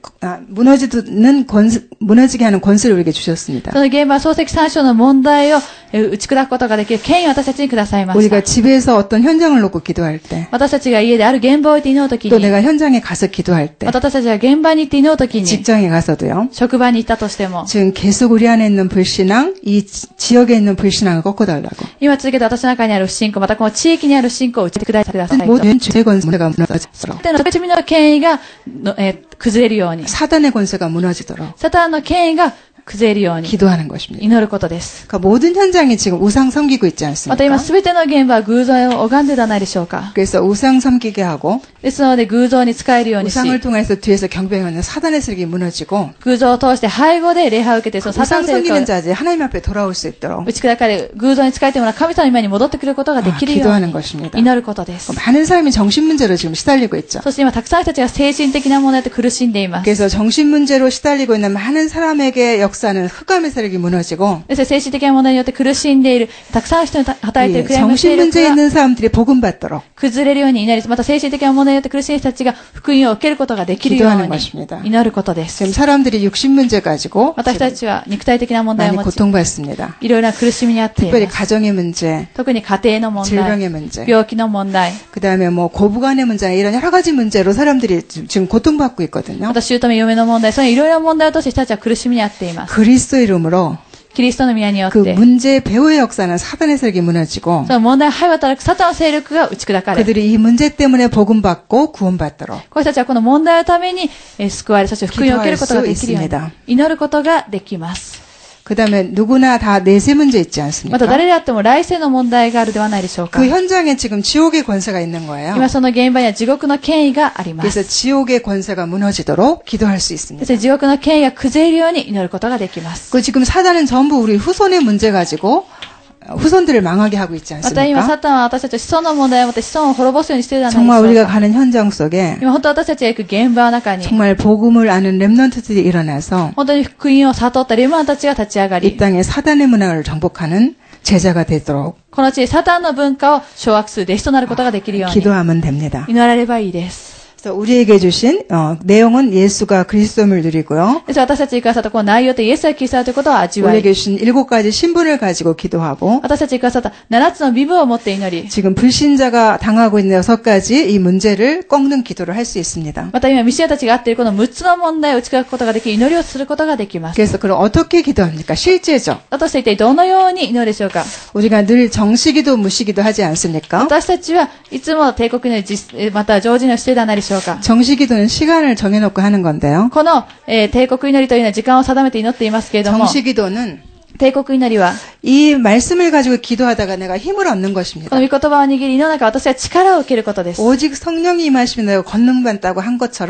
무너지게 하는 권세를 우리에게 주셨습니다. その現場は創世記3章の問題を打ち砕くことができる権威を私たちにくださいました。 우리가 집에서 어떤 현장을 놓고 기도할 때, 私たちが家である現場を置いて祈るとき 또 に、 내가 현장에 가서 기도할 때, また私たちが現場に行って祈るときに、 직장에 가서도요. 職場に行ったとしても、 지금 계속 우리 안에 있는 불신앙, 이 지역에 있는 불신앙을 꺾어달라고. 今続けて私の中にある不信仰、またこの地域にある信仰を打ちてくださいと。 모든 죄의 권세가 무너지도록, での罪の権威が崩れるように、 사단의 권세가 무너지도록 サタンの権威が崩れるように 기도하는 것입니다. 祈ることです。 그러니까 모든 현장이 지금 우상 섬기고 있지 また今 않습니까? すべての現場は偶像を拝んでではないでしょうか。 그래서 우상 섬기게 하고 ですので偶像に仕えるようにし、 우상을 통해서 뒤에서 경배하는 사단의 세력이 무너지고 偶像を通して背後で礼拝を受けて、そのサタン 우상 勢力 섬기는 を 자들이 하나님 앞에 돌아올 수 있도록 打ち砕かれ、偶像に仕えてもらう神様の前に戻ってくることができるよう 기도하는 に 것입니다. 祈ることです。 많은 사람이 정신 문제로 지금 시달리고 있죠. そして今たくさんの人たちが精神的な問題で苦しんでいます。 그래서 정신 문제로 시달리고 있는 많은 사람에게 역사는 흑암의 세력이 무너지고 ですね、精神的な問題によって苦しんでいる、たくさんの人に働いている暗闇の勢 정신 力 문제에 が 있는 사람들이 복음 받도록 崩れるように祈り、また精神的な問題によって苦しんでいる人たちが福音を受けることができるよう 기도하는 に 것입니다. 祈ることです。 지금 사람들이 육신 문제 가지고 私たちは肉体的な問題を 많이 持ち、 고통받습니다. いろいろな苦しみにあってい 특별히 ます。 가정의 문제, 特に家庭の問題、 질병의 문제, 病気の問題、 그다음에 뭐 고부간의 문제 이런 여러 가지 문제로 사람들이 지금 고통받고 있거든요. また姑嫁の問題、そういういろいろな問題を通して人たちは苦しみにあっています。 그리스도 이름으로 キリストの宮によっ 그 て、 문제의 배후의 역사는 사단의 세력이 무너지고 その問題を背後働くサタンの勢力が打ち砕かれ、 그들이 이 문제 때문에 복음 받고 구원받도록 こういう人たちはこの問題のために救われ、そして福音を受けることができるように祈ることができます。 그다음에 누구나 다 내세 문제 있지 ま 않습니까? た誰であっても来世の問題があるではないでしょうか。 그 현장에 지금 지옥의 권세가 있는 거예요. 今その現場には地獄の権威があります。 그래서 지옥의 권세가 무너지도록 기도할 수 そ 있습니다. して地獄の権威が崩れるように祈ることができます。 그 지금 사단은 전부 우리 후손의 문제 가지고 후손들을 망하게 하고 있지 また今 않습니까? サタンは私たちの子孫の問題を持って子孫を滅ぼすようにしているではない 정말 でしょ 우리가 うか。 가는 현장 속에 今本当私たちが行く現場の中に、 정말 복음을 아는 렘넌트들이 일어나서 本当に福音を悟ったレムナンたちが立ち上が 이 り、 땅에 사단의 문화를 정복하는 제자가 되도록 この地でサタンの文化を掌握する弟子となることができるように 기도하면 됩니다. 祈られればいいです。 그래서 우리에게 주신 내용은 예수가 그리스도임을 누리고요. です私たちにくださったこの内容とイエスがキリストだということを味わい、 우리에게 주신 7가지 신분을 가지고 기도하고 私たちにくださった7つの身分を持って祈り、 지금 불신자가 당하고 있는 6가지 이 문제를 꺾는 기도를 할 수 있습니다. また今、ミシアたちがあっているこの6つの問題を打ち砕くことができ、祈りをすることができます。 그래서 그럼 어떻게 기도합니까? 실제죠. だとして一体どのように祈るでしょうか。 우리가 늘 정시기도 무시기도 하지 않습니까? 私たちはいつも帝国のまた常時のしてではないでしょうか。 정시기도는 시간을 정해놓고 하는 건데요. この、帝国祈りというのは時間を定めて祈っていますけれども、 정시기도는 帝国祈りは、 이 말씀을 가지고 기도하다가 내가 힘을 얻는 こ 것입니다. の御言葉を握り、祈る中私は力を受けることです。 오직 성령이 임하시면 내가 권능받다고 한 것처럼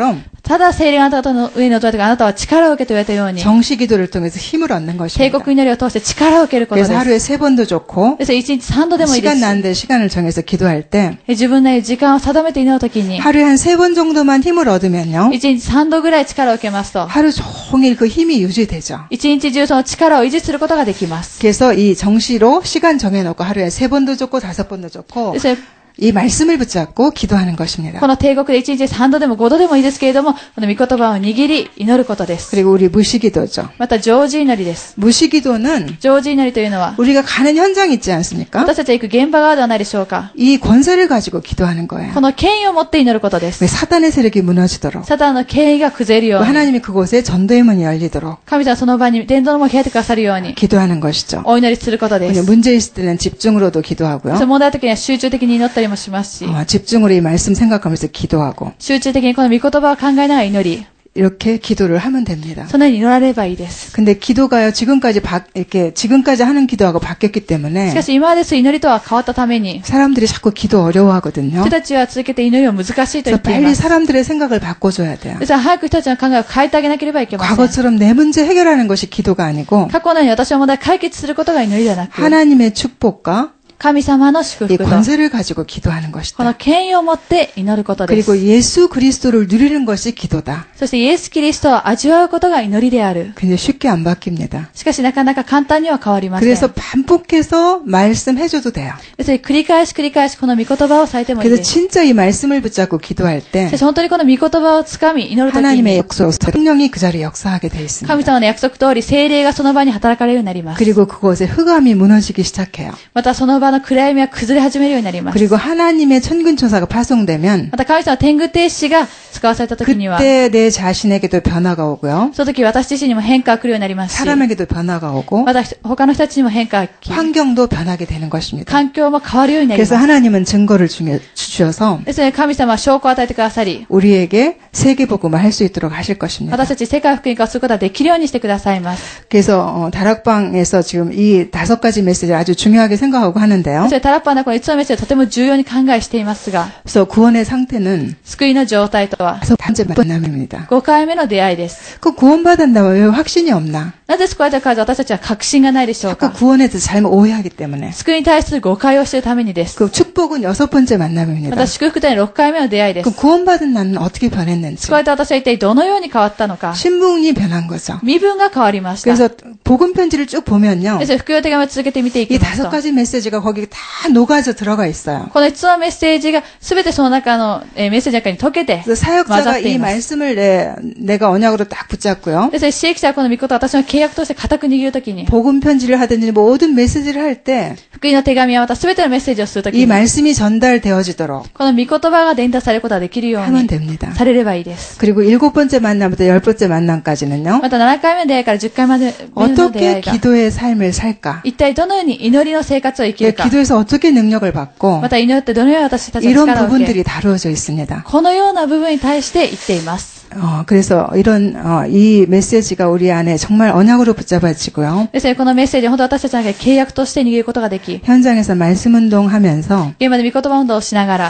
ただ聖霊があなた方の上に臨いてあなたは力を受けと言われたように、 정시 기도를 통해서 힘을 얻는 帝 것입니다. 国祈りを通して力を受けることで 그래서 す。 하루에 3번도 좋고 ですから1日3度でもいいで 시간 す。 나는데 시간을 정해서 기도할 때 自分なり時間を定めて祈るときに、 하루에 한 3번 정도만 힘을 얻으면요. 1日3度ぐらい力を受けますと、 하루 종일 그 힘이 유지되죠. 1日中その力を維持することができます。 그래서 이 정시로 시간 정해놓고 하루에 3번도 좋고 5번도 좋고 ですから 이 말씀을 붙잡고 기도하는 것입니다. この帝国で1日3度でも5度でもいいですけれども、この御言葉を握り祈ることです。 그리고 우리 무시기도죠. また常時祈りです。 무시기도는 常時祈りというのは、 우리가 가는 현장이 있지 않습니까? 私たちが行く現場側ではないでしょうか。 이 권세를 가지고 기도하는 거예요. この権威を持って祈ることです。 왜 사단의 세력이 무너지도록 サタンの権威が崩れるように、 하나님이 그곳에 전도의 문이 열리도록 神様はその場に伝道の門を開いてくださるように、 기도하는 것이죠. お祈りすることです。 문제 있을 때는 집중으로도 기도하고요. その問題の時には集中的に祈ったりもしますし、 집중으로 이 말씀 생각하면서 기도하고 集中的にこの御言葉を考えながら祈り、 이렇게 기도를 하면 됩니다. そのように祈られればいいです。 근데 기도가요 지금까지 하는 기도하고 바뀌었기 し 때문에 かし今まで祈りとは変わったために、 사람들이 자꾸 기도 어려워하거든요. 人たちは続けて祈りを難しいと言 그래서 っていま 빨리 す。 사람들의 생각을 바꿔줘야 돼요. ですから早く人たちの考えを変えてあげなければいけません。 과거처럼 내 문제 해결하는 것이 기도가 아니고 過去のように私の問題を解決することが祈りではなく、 하나님의 축복과 神様の祝 이 福と、 권세를 가지고 기도하는 この 것이다. 権威を持って祈ることです。 그리고 예수 그리스도를 누리는 것이 기도다. そしてイエス・キリストを味わうことが祈りである。 근데 쉽게 안 바뀝니다. しかしなかなか簡単には変わりません。 그래서 반복해서 말씀해줘도 돼요. ですので繰り返しこの御言葉をされてもいい 그래서 です。 진짜 이 말씀을 붙잡고 기도할 し 때 かし本当にこの御言葉をつかみ祈るとき 하나님의 に、 역사로 성령이 그 자리에 역사하게 돼 있습니다. 神様の約束通り聖霊がその場に働かれるようになります。 그리고 그곳에 흑암이 무너지기 시작해요. またその場の暗闇は崩れ始めるようになります。 그리고 하나님의 천군천사가 파송되면 また神様の天狗天使が使わされたときには、 그때 내 자신에게도 변화가 오고요. その時私自身にも変化が来るようになりますし、 사람에게도 변화가 오고 また他の人たちにも変化が来、 환경도 변하게 되는 것입니다. 環境も変わるようになります。 그래서 하나님은 증거를 주셔서 ですので神様は証拠を与えてくださり、 우리에게 세계복음을 할 수 있도록 하실 것입니다. 私たち世界福音化をすることができるようにしてくださいます。 그래서 다락방에서 지금 이 5가지 메시지를 아주 중요하게 생각하고 하는데요. そしてタラッパーのこの5つのメッセージをとても重要に考えしていますが、 그래서 구원의 상태는 救いの状態とは 첫 번째 만남입니다. 5回目の出会いです。 그 구원받았다면 왜 확신이 없나? なぜ救われたか私たちは確信がないでしょう 자꾸 か。 구원에 대해서 잘못 오해하기 때문에. 救いに対する誤解をしているためにです。 그 축복은 6번째 ま 만남입니다. た祝福というのは6回目の出会いで 그 す。 구원받은 나는 어떻게 변했는지. 救われた私は一体どのように変わったのか。 신분이 변한 거죠. 身分が変わりました。 그래서 복음 편지를 쭉 보면요. ですので福音手紙を続けて見てい 이 きますと、 5가지 메시지가 거기에 다 녹아져 들어가 있어요. この5つのメッセージが全てその中のメッセージの中に溶けて 그래서 混ざ 사역자가 ってい 이 ます。 말씀을 내가 언약으로 딱 붙잡고요. ですので、使役者はこの御事を私の契約として固く握るときに、 복음 편지를 하든지 모든 메시지를 할 때 이 福音の手紙はまた全てのメッセージをするときに、 말씀이 전달되어지도록 この御言葉が伝達されることができるよう 하면 に 됩니다. されればいいです。 그리고 7번째 만남부터 10번째 만남까지는요. また7回目の出会いから10回目の出会 어떻게 いが、 기도의 삶을 살까? 一体どのように祈りの生活を生きるか、 기도에서 어떻게 능력을 받고 また祈ってどのように私たちは 이런 力を受け、 부분들이 다루어져 있습니다. このような部分に対して言っています。 그래서 이런 이 메시지가 우리 안에 정말 언약으로 붙잡아지고요. ですので、このメッセージを本当私たちの中で契約として握ることができ、 현장에서 말씀 운동하면서 現場で御言葉運動をしながら、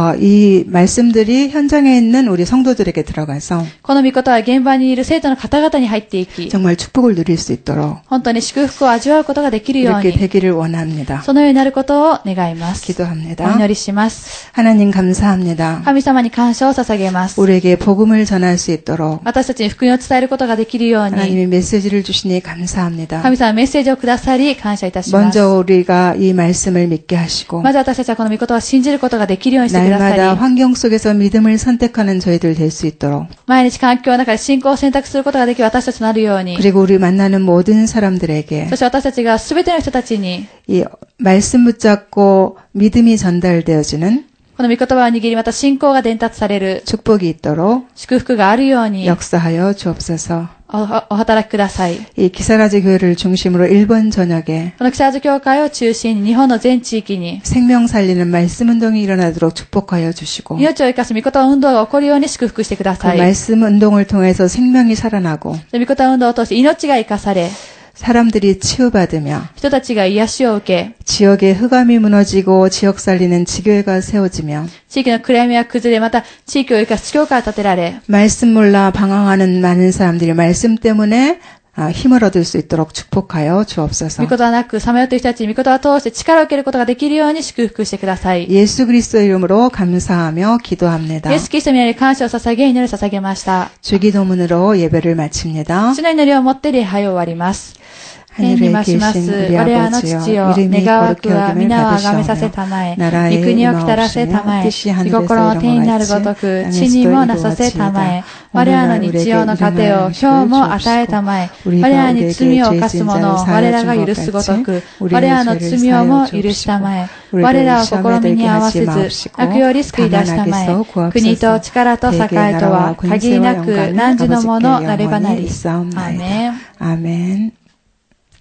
이 말씀들이 현장에 있는 우리 성도들에게 들어가서 この御言葉は現場にいる生徒の方々に入っていき、 정말 축복을 누릴 수 있도록 本当に祝福を味わうことができるよう 이렇게 に、 되기를 원합니다. そのようになることを願います。お 기도합니다. 祈りします。 하나님 감사합니다. 神様に感謝を捧げます。 우리에게 복음을 전할 수 있도록 私たちに福音を伝えることができるように、 하나님이 메시지를 주시니 감사합니다. 神様はメッセージをくださり感謝いたします。 먼저 우리가 이 말씀을 믿게 하시고 まず私たちはこの御言葉を信じることができるようにしてくださ 날마다 り、 환경 속에서 믿음을 선택하는 저희들 될 수 있도록 毎日環境の中で信仰を選択することができる私たちとなるように、 그리고 우리 만나는 모든 사람들에게 そして私たちが全ての人たちに、 이 말씀 붙잡고 믿음이 전달되어지는 この御言葉を握り、また信仰が伝達される 축복이 있도록 祝福があるように 역사하여 주옵소서. お働きください。 이 기사라지 교회를 중심으로 일본 전역에 この木更津教会を中心に日本の全地域に 생명 살리는 말씀 운동이 일어나도록 축복하여 주시고 命を生かす御言葉運動が起こるように祝福してくだ 그 さい。 말씀 운동을 통해서 생명이 살아나고 御言葉運動を通して命が生かされ、 사람들이 치유받으며 人たちが癒しを受け、 지역의 흑암이 무너지고 지역 살리는 지교회가 세워지며 地域の暗闇が崩れ、また地域を生かす教会が建てられ、 말씀 몰라 방황하는 많은 사람들이 말씀 때문에 힘을 얻을 수 있도록 축복하여 주옵소서. 御言はなく、さまよっている人たちに御言を通して力を受けることができるように祝福してください。 예수 그리스도의 이름으로 감사하며 기도합니다. イエス・キリストにより感謝を捧げ、祈りを捧げました。 주기도문으로 예배를 마칩니다. 主の祈りをもって礼拝を終わります。 天に 하늘에 まします。 계신 우리 我らの父 아버지여 よ、 이름이 願わく 거룩히 は 여김을 皆をあがめさせ 받으시오며 たまえ、御 나라의 国を来たらせた 임하옵시며 まえ、 뜻이 御 하늘에서 心を天になるごと 이루어같이 く、地にもなさせたまえ、 땅에서도 我らの 이루어지이다. 日曜の糧を今日も与えたまえ、 我らに罪を犯す者を我らが許すごとく、我らの罪をも許したまえ、 我らを試みに合わせず、悪より救い出したまえ、 国と力と栄とは限りなく汝のものなればなり。アーメン。 아멘.